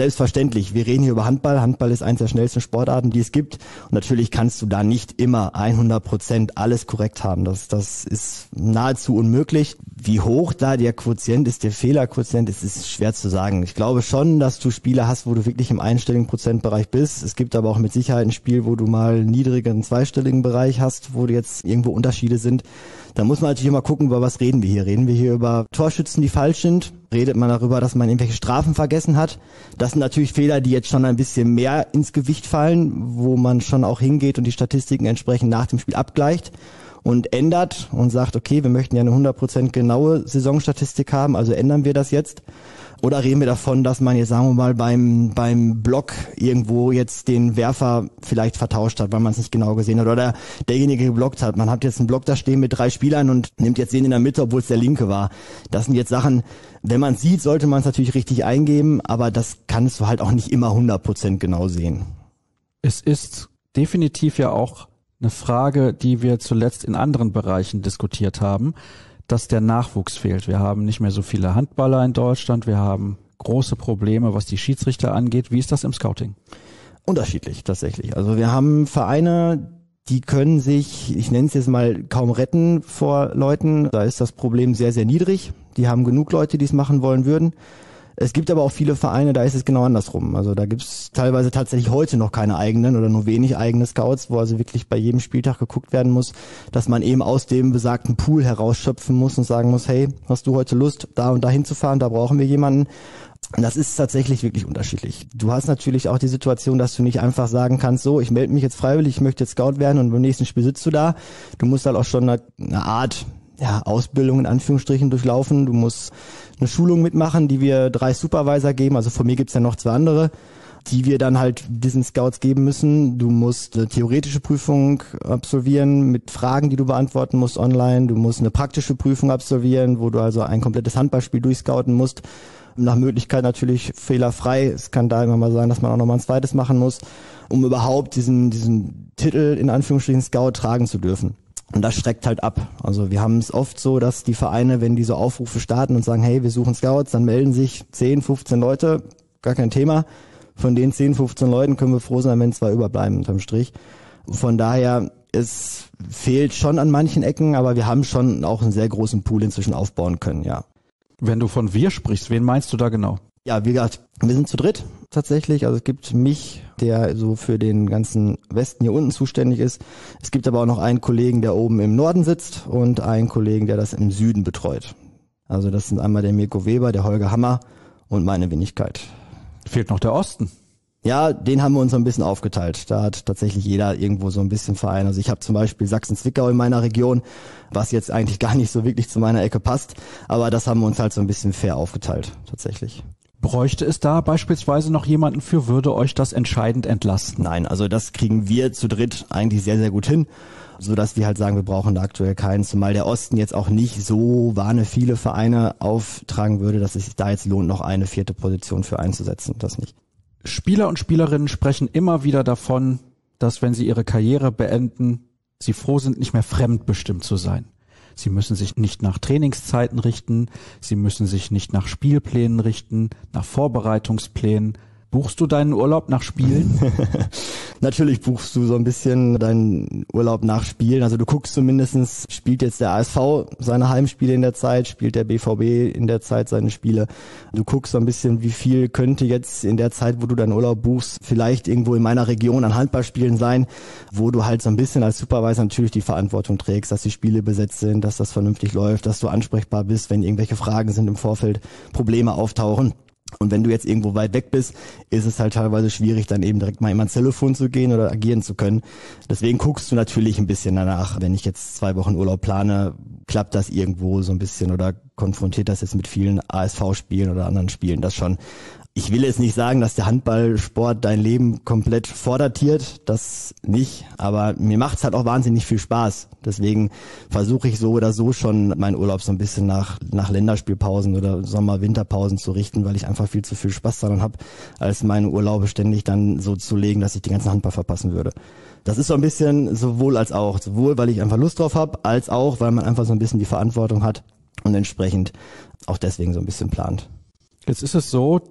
selbstverständlich. Wir reden hier über Handball. Handball ist eines der schnellsten Sportarten, die es gibt. Und natürlich kannst du da nicht immer hundert Prozent alles korrekt haben. Das, das ist nahezu unmöglich. Wie hoch da der Quotient ist, der Fehlerquotient ist, ist schwer zu sagen. Ich glaube schon, dass du Spiele hast, wo du wirklich im einstelligen Prozentbereich bist. Es gibt aber auch mit Sicherheit ein Spiel, wo du mal einen niedrigeren zweistelligen Bereich hast, wo jetzt irgendwo Unterschiede sind. Da muss man natürlich immer gucken, über was reden wir hier. Reden wir hier über Torschützen, die falsch sind? Redet man darüber, dass man irgendwelche Strafen vergessen hat? Das sind natürlich Fehler, die jetzt schon ein bisschen mehr ins Gewicht fallen, wo man schon auch hingeht und die Statistiken entsprechend nach dem Spiel abgleicht und ändert und sagt, okay, wir möchten ja eine hundert Prozent genaue Saisonstatistik haben, also ändern wir das jetzt. Oder reden wir davon, dass man jetzt, sagen wir mal, beim beim Block irgendwo jetzt den Werfer vielleicht vertauscht hat, weil man es nicht genau gesehen hat. Oder derjenige geblockt hat. Man hat jetzt einen Block da stehen mit drei Spielern und nimmt jetzt den in der Mitte, obwohl es der linke war. Das sind jetzt Sachen, wenn man es sieht, sollte man es natürlich richtig eingeben, aber das kannst du halt auch nicht immer hundert Prozent genau sehen. Es ist definitiv ja auch eine Frage, die wir zuletzt in anderen Bereichen diskutiert haben, dass der Nachwuchs fehlt. Wir haben nicht mehr so viele Handballer in Deutschland. Wir haben große Probleme, was die Schiedsrichter angeht. Wie ist das im Scouting? Unterschiedlich tatsächlich. Also wir haben Vereine, die können sich, ich nenne es jetzt mal, kaum retten vor Leuten. Da ist das Problem sehr, sehr niedrig. Die haben genug Leute, die es machen wollen würden. Es gibt aber auch viele Vereine, da ist es genau andersrum. Also da gibt es teilweise tatsächlich heute noch keine eigenen oder nur wenig eigene Scouts, wo also wirklich bei jedem Spieltag geguckt werden muss, dass man eben aus dem besagten Pool herausschöpfen muss und sagen muss, hey, hast du heute Lust, da und da hinzufahren, da brauchen wir jemanden. Das ist tatsächlich wirklich unterschiedlich. Du hast natürlich auch die Situation, dass du nicht einfach sagen kannst, so, ich melde mich jetzt freiwillig, ich möchte jetzt Scout werden und beim nächsten Spiel sitzt du da. Du musst halt auch schon eine, eine Art ja, Ausbildung in Anführungsstrichen durchlaufen. Du musst eine Schulung mitmachen, die wir drei Supervisor geben. Also von mir gibt's ja noch zwei andere, die wir dann halt diesen Scouts geben müssen. Du musst eine theoretische Prüfung absolvieren mit Fragen, die du beantworten musst online. Du musst eine praktische Prüfung absolvieren, wo du also ein komplettes Handballspiel durchscouten musst. Nach Möglichkeit natürlich fehlerfrei. Es kann da immer mal sein, dass man auch nochmal ein zweites machen muss, um überhaupt diesen, diesen Titel in Anführungsstrichen Scout tragen zu dürfen. Und das schreckt halt ab. Also wir haben es oft so, dass die Vereine, wenn die so Aufrufe starten und sagen, hey, wir suchen Scouts, dann melden sich zehn, fünfzehn Leute, gar kein Thema. Von den zehn, fünfzehn Leuten können wir froh sein, wenn zwei überbleiben unterm Strich. Von daher, es fehlt schon an manchen Ecken, aber wir haben schon auch einen sehr großen Pool inzwischen aufbauen können, ja. Wenn du von wir sprichst, wen meinst du da genau? Ja, wie gesagt, wir sind zu dritt tatsächlich. Also es gibt mich, der so für den ganzen Westen hier unten zuständig ist. Es gibt aber auch noch einen Kollegen, der oben im Norden sitzt und einen Kollegen, der das im Süden betreut. Also das sind einmal der Mirko Weber, der Holger Hammer und meine Wenigkeit. Fehlt noch der Osten. Ja, den haben wir uns so ein bisschen aufgeteilt. Da hat tatsächlich jeder irgendwo so ein bisschen Verein. Also ich habe zum Beispiel Sachsen-Zwickau in meiner Region, was jetzt eigentlich gar nicht so wirklich zu meiner Ecke passt. Aber das haben wir uns halt so ein bisschen fair aufgeteilt, tatsächlich. Bräuchte es da beispielsweise noch jemanden für, würde euch das entscheidend entlasten? Nein, also das kriegen wir zu dritt eigentlich sehr, sehr gut hin, so dass wir halt sagen, wir brauchen da aktuell keinen, zumal der Osten jetzt auch nicht so wahne viele Vereine auftragen würde, dass es sich da jetzt lohnt, noch eine vierte Position für einzusetzen, das nicht. Spieler und Spielerinnen sprechen immer wieder davon, dass wenn sie ihre Karriere beenden, sie froh sind, nicht mehr fremdbestimmt zu sein. Sie müssen sich nicht nach Trainingszeiten richten, sie müssen sich nicht nach Spielplänen richten, nach Vorbereitungsplänen. Buchst du deinen Urlaub nach Spielen? Natürlich buchst du so ein bisschen deinen Urlaub nach Spielen. Also du guckst zumindestens, spielt jetzt der A S V seine Heimspiele in der Zeit, spielt der B V B in der Zeit seine Spiele. Du guckst so ein bisschen, wie viel könnte jetzt in der Zeit, wo du deinen Urlaub buchst, vielleicht irgendwo in meiner Region an Handballspielen sein, wo du halt so ein bisschen als Supervisor natürlich die Verantwortung trägst, dass die Spiele besetzt sind, dass das vernünftig läuft, dass du ansprechbar bist, wenn irgendwelche Fragen sind im Vorfeld, Probleme auftauchen. Und wenn du jetzt irgendwo weit weg bist, ist es halt teilweise schwierig, dann eben direkt mal immer ans Telefon zu gehen oder agieren zu können. Deswegen guckst du natürlich ein bisschen danach. Wenn ich jetzt zwei Wochen Urlaub plane, klappt das irgendwo so ein bisschen oder konfrontiert das jetzt mit vielen A S V-Spielen oder anderen Spielen, das schon. Ich will jetzt nicht sagen, dass der Handballsport dein Leben komplett vordatiert, das nicht, aber mir macht's halt auch wahnsinnig viel Spaß. Deswegen versuche ich so oder so schon meinen Urlaub so ein bisschen nach nach Länderspielpausen oder Sommer-Winterpausen zu richten, weil ich einfach viel zu viel Spaß daran habe, als meine Urlaube ständig dann so zu legen, dass ich den ganzen Handball verpassen würde. Das ist so ein bisschen sowohl als auch, sowohl weil ich einfach Lust drauf habe, als auch, weil man einfach so ein bisschen die Verantwortung hat und entsprechend auch deswegen so ein bisschen plant. Jetzt ist es so, dass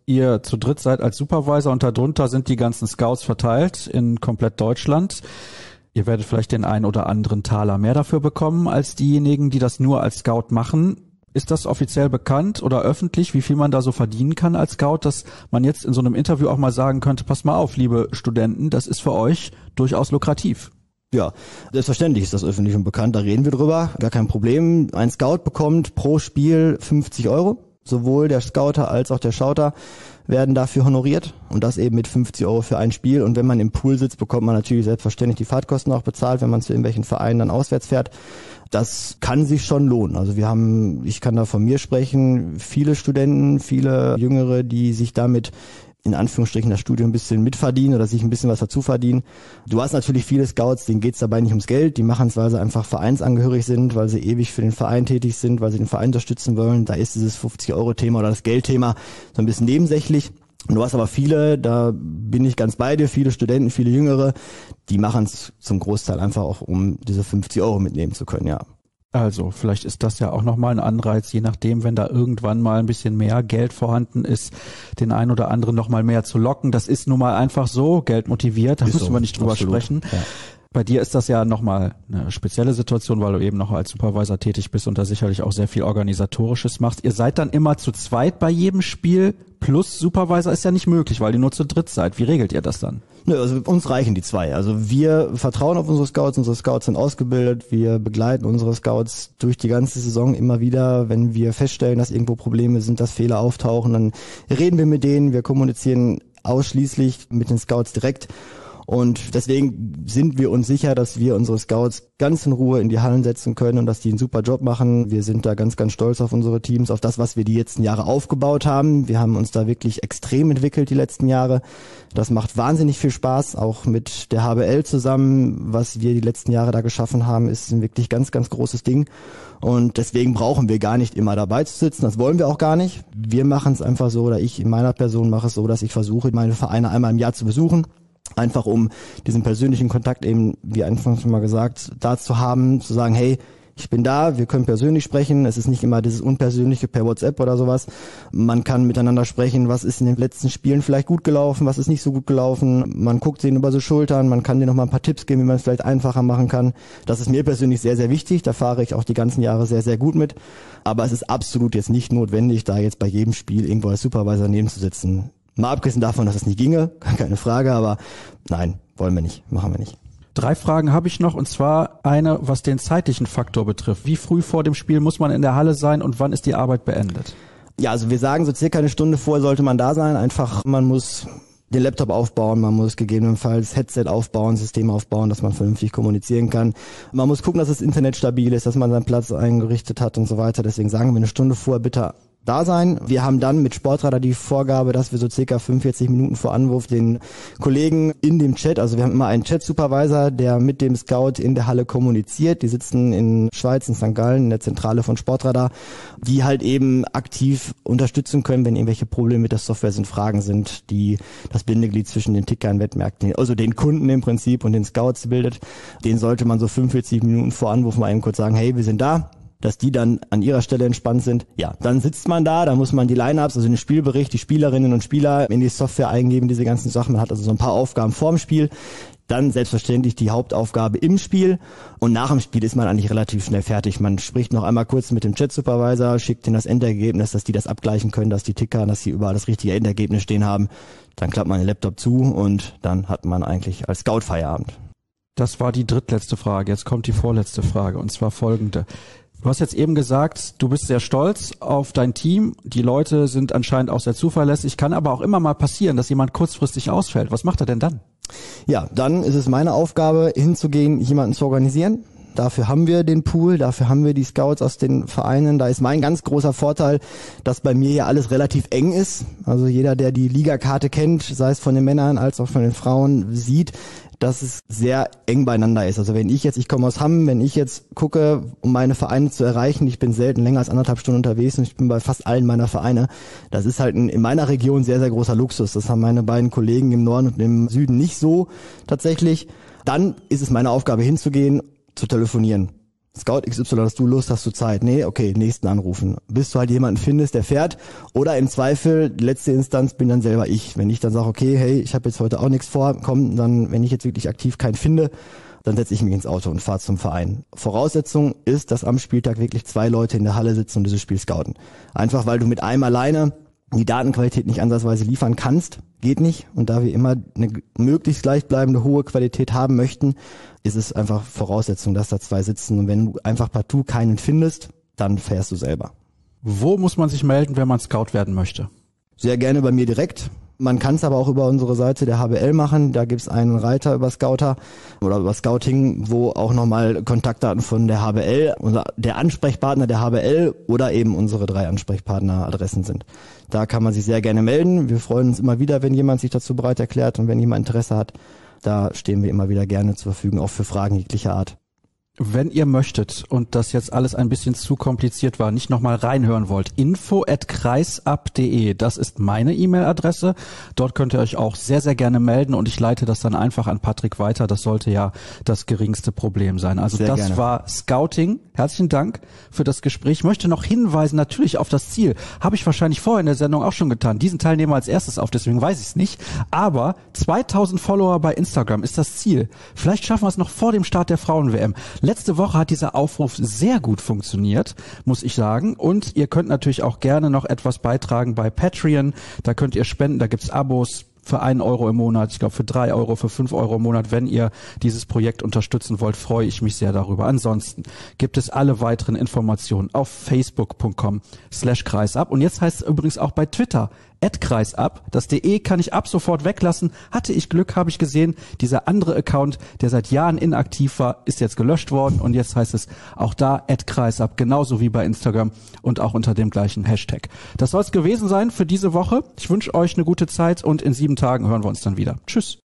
ihr zu dritt seid als Supervisor und darunter sind die ganzen Scouts verteilt in komplett Deutschland. Ihr werdet vielleicht den einen oder anderen Taler mehr dafür bekommen als diejenigen, die das nur als Scout machen. Ist das offiziell bekannt oder öffentlich, wie viel man da so verdienen kann als Scout, dass man jetzt in so einem Interview auch mal sagen könnte, pass mal auf, liebe Studenten, das ist für euch durchaus lukrativ? Ja, selbstverständlich ist das öffentlich und bekannt, da reden wir drüber, gar kein Problem. Ein Scout bekommt pro Spiel fünfzig Euro, sowohl der Scouter als auch der Schauter werden dafür honoriert und das eben mit fünfzig Euro für ein Spiel. Und wenn man im Pool sitzt, bekommt man natürlich selbstverständlich die Fahrtkosten auch bezahlt, wenn man zu irgendwelchen Vereinen dann auswärts fährt. Das kann sich schon lohnen. Also wir haben, ich kann da von mir sprechen, viele Studenten, viele Jüngere, die sich damit in Anführungsstrichen das Studium ein bisschen mitverdienen oder sich ein bisschen was dazu verdienen. Du hast natürlich viele Scouts, denen geht's dabei nicht ums Geld, die machen es, weil sie einfach vereinsangehörig sind, weil sie ewig für den Verein tätig sind, weil sie den Verein unterstützen wollen. Da ist dieses fünfzig-Euro-Thema oder das Geldthema so ein bisschen nebensächlich. Und du hast aber viele, da bin ich ganz bei dir, viele Studenten, viele Jüngere, die machen es zum Großteil einfach auch, um diese fünfzig Euro mitnehmen zu können, ja. Also vielleicht ist das ja auch nochmal ein Anreiz, je nachdem, wenn da irgendwann mal ein bisschen mehr Geld vorhanden ist, den einen oder anderen nochmal mehr zu locken. Das ist nun mal einfach so, Geld motiviert, da ist müssen so, wir nicht drüber absolut. sprechen. Ja. Bei dir ist das ja nochmal eine spezielle Situation, weil du eben noch als Supervisor tätig bist und da sicherlich auch sehr viel Organisatorisches machst. Ihr seid dann immer zu zweit bei jedem Spiel, plus Supervisor ist ja nicht möglich, weil ihr nur zu dritt seid. Wie regelt ihr das dann? Nö, also uns reichen die zwei. Also wir vertrauen auf unsere Scouts, unsere Scouts sind ausgebildet, wir begleiten unsere Scouts durch die ganze Saison immer wieder. Wenn wir feststellen, dass irgendwo Probleme sind, dass Fehler auftauchen, dann reden wir mit denen, wir kommunizieren ausschließlich mit den Scouts direkt. Und deswegen sind wir uns sicher, dass wir unsere Scouts ganz in Ruhe in die Hallen setzen können und dass die einen super Job machen. Wir sind da ganz, ganz stolz auf unsere Teams, auf das, was wir die letzten Jahre aufgebaut haben. Wir haben uns da wirklich extrem entwickelt die letzten Jahre. Das macht wahnsinnig viel Spaß, auch mit der H B L zusammen. Was wir die letzten Jahre da geschaffen haben, ist ein wirklich ganz, ganz großes Ding. Und deswegen brauchen wir gar nicht immer dabei zu sitzen. Das wollen wir auch gar nicht. Wir machen es einfach so, oder ich in meiner Person mache es so, dass ich versuche, meine Vereine einmal im Jahr zu besuchen. Einfach um diesen persönlichen Kontakt eben, wie anfangs schon mal gesagt, da zu haben, zu sagen, hey, ich bin da, wir können persönlich sprechen, es ist nicht immer dieses Unpersönliche per WhatsApp oder sowas. Man kann miteinander sprechen, was ist in den letzten Spielen vielleicht gut gelaufen, was ist nicht so gut gelaufen. Man guckt sich über so Schultern, man kann dir noch mal ein paar Tipps geben, wie man es vielleicht einfacher machen kann. Das ist mir persönlich sehr, sehr wichtig, da fahre ich auch die ganzen Jahre sehr, sehr gut mit. Aber es ist absolut jetzt nicht notwendig, da jetzt bei jedem Spiel irgendwo als Supervisor nebenzusitzen. Mal abgesehen davon, dass es nicht ginge, keine Frage, aber nein, wollen wir nicht, machen wir nicht. Drei Fragen habe ich noch, und zwar eine, was den zeitlichen Faktor betrifft. Wie früh vor dem Spiel muss man in der Halle sein und wann ist die Arbeit beendet? Ja, also wir sagen, so circa eine Stunde vorher sollte man da sein. Einfach, man muss den Laptop aufbauen, man muss gegebenenfalls Headset aufbauen, System aufbauen, dass man vernünftig kommunizieren kann. Man muss gucken, dass das Internet stabil ist, dass man seinen Platz eingerichtet hat und so weiter. Deswegen sagen wir eine Stunde vorher bitte da sein. Wir haben dann mit Sportradar die Vorgabe, dass wir so circa fünfundvierzig Minuten vor Anwurf den Kollegen in dem Chat, also wir haben immer einen Chat-Supervisor, der mit dem Scout in der Halle kommuniziert. Die sitzen in Schweiz, in Sankt Gallen, in der Zentrale von Sportradar, die halt eben aktiv unterstützen können, wenn irgendwelche Probleme mit der Software sind, Fragen sind, die das Bindeglied zwischen den Tickern, Wettmärkten, also den Kunden im Prinzip und den Scouts bildet. Den sollte man so fünfundvierzig Minuten vor Anwurf mal eben kurz sagen, hey, wir sind da. Dass die dann an ihrer Stelle entspannt sind. Ja, dann sitzt man da, da muss man die Line-Ups, also den Spielbericht, die Spielerinnen und Spieler in die Software eingeben, diese ganzen Sachen. Man hat also so ein paar Aufgaben vorm Spiel. Dann selbstverständlich die Hauptaufgabe im Spiel. Und nach dem Spiel ist man eigentlich relativ schnell fertig. Man spricht noch einmal kurz mit dem Chat-Supervisor, schickt ihnen das Endergebnis, dass die das abgleichen können, dass die Ticker, dass sie überall das richtige Endergebnis stehen haben. Dann klappt man den Laptop zu und dann hat man eigentlich als Scout Feierabend. Das war die drittletzte Frage. Jetzt kommt die vorletzte Frage, und zwar folgende. Du hast jetzt eben gesagt, du bist sehr stolz auf dein Team. Die Leute sind anscheinend auch sehr zuverlässig. Kann aber auch immer mal passieren, dass jemand kurzfristig ausfällt. Was macht er denn dann? Ja, dann ist es meine Aufgabe, hinzugehen, jemanden zu organisieren. Dafür haben wir den Pool, dafür haben wir die Scouts aus den Vereinen. Da ist mein ganz großer Vorteil, dass bei mir hier alles relativ eng ist. Also jeder, der die Ligakarte kennt, sei es von den Männern als auch von den Frauen, sieht, dass es sehr eng beieinander ist. Also wenn ich jetzt, ich komme aus Hamm, wenn ich jetzt gucke, um meine Vereine zu erreichen, ich bin selten länger als anderthalb Stunden unterwegs und ich bin bei fast allen meiner Vereine. Das ist halt ein, in meiner Region sehr, sehr großer Luxus. Das haben meine beiden Kollegen im Norden und im Süden nicht so tatsächlich. Dann ist es meine Aufgabe hinzugehen, zu telefonieren. Scout X Y, hast du Lust, hast du Zeit? Nee, okay, nächsten anrufen. Bis du halt jemanden findest, der fährt. Oder im Zweifel, die letzte Instanz bin dann selber ich. Wenn ich dann sage, okay, hey, ich habe jetzt heute auch nichts vor, komm, dann, wenn ich jetzt wirklich aktiv keinen finde, dann setze ich mich ins Auto und fahre zum Verein. Voraussetzung ist, dass am Spieltag wirklich zwei Leute in der Halle sitzen und dieses Spiel scouten. Einfach, weil du mit einem alleine die Datenqualität nicht ansatzweise liefern kannst, geht nicht. Und da wir immer eine möglichst gleichbleibende hohe Qualität haben möchten, ist es einfach Voraussetzung, dass da zwei sitzen. Und wenn du einfach partout keinen findest, dann fährst du selber. Wo muss man sich melden, wenn man Scout werden möchte? Sehr gerne bei mir direkt. Man kann es aber auch über unsere Seite der H B L machen. Da gibt's einen Reiter über Scouter oder über Scouting, wo auch nochmal Kontaktdaten von der H B L, unser, der Ansprechpartner der H B L oder eben unsere drei Ansprechpartneradressen sind. Da kann man sich sehr gerne melden. Wir freuen uns immer wieder, wenn jemand sich dazu bereit erklärt und wenn jemand Interesse hat. Da stehen wir immer wieder gerne zur Verfügung, auch für Fragen jeglicher Art. Wenn ihr möchtet und das jetzt alles ein bisschen zu kompliziert war, nicht nochmal reinhören wollt, info at kreisab punkt de, das ist meine E-Mail-Adresse. Dort könnt ihr euch auch sehr, sehr gerne melden und ich leite das dann einfach an Patrick weiter. Das sollte ja das geringste Problem sein. Also sehr das gerne. War Scouting. Herzlichen Dank für das Gespräch. Ich möchte noch hinweisen natürlich auf das Ziel. Habe ich wahrscheinlich vorher in der Sendung auch schon getan. Diesen Teil nehmen wir als erstes auf, deswegen weiß ich es nicht. Aber zweitausend Follower bei Instagram ist das Ziel. Vielleicht schaffen wir es noch vor dem Start der Frauen-W M. Letzte Woche hat dieser Aufruf sehr gut funktioniert, muss ich sagen. Und ihr könnt natürlich auch gerne noch etwas beitragen bei Patreon. Da könnt ihr spenden, da gibt's Abos für einen Euro im Monat, ich glaube für drei Euro, für fünf Euro im Monat. Wenn ihr dieses Projekt unterstützen wollt, freue ich mich sehr darüber. Ansonsten gibt es alle weiteren Informationen auf facebook punkt com slash kreisab. Und jetzt heißt es übrigens auch bei Twitter at kreisab. Das De kann ich ab sofort weglassen. Hatte ich Glück, habe ich gesehen. Dieser andere Account, der seit Jahren inaktiv war, ist jetzt gelöscht worden. Und jetzt heißt es auch da at kreisab, genauso wie bei Instagram und auch unter dem gleichen Hashtag. Das soll es gewesen sein für diese Woche. Ich wünsche euch eine gute Zeit und in sieben Tagen hören wir uns dann wieder. Tschüss.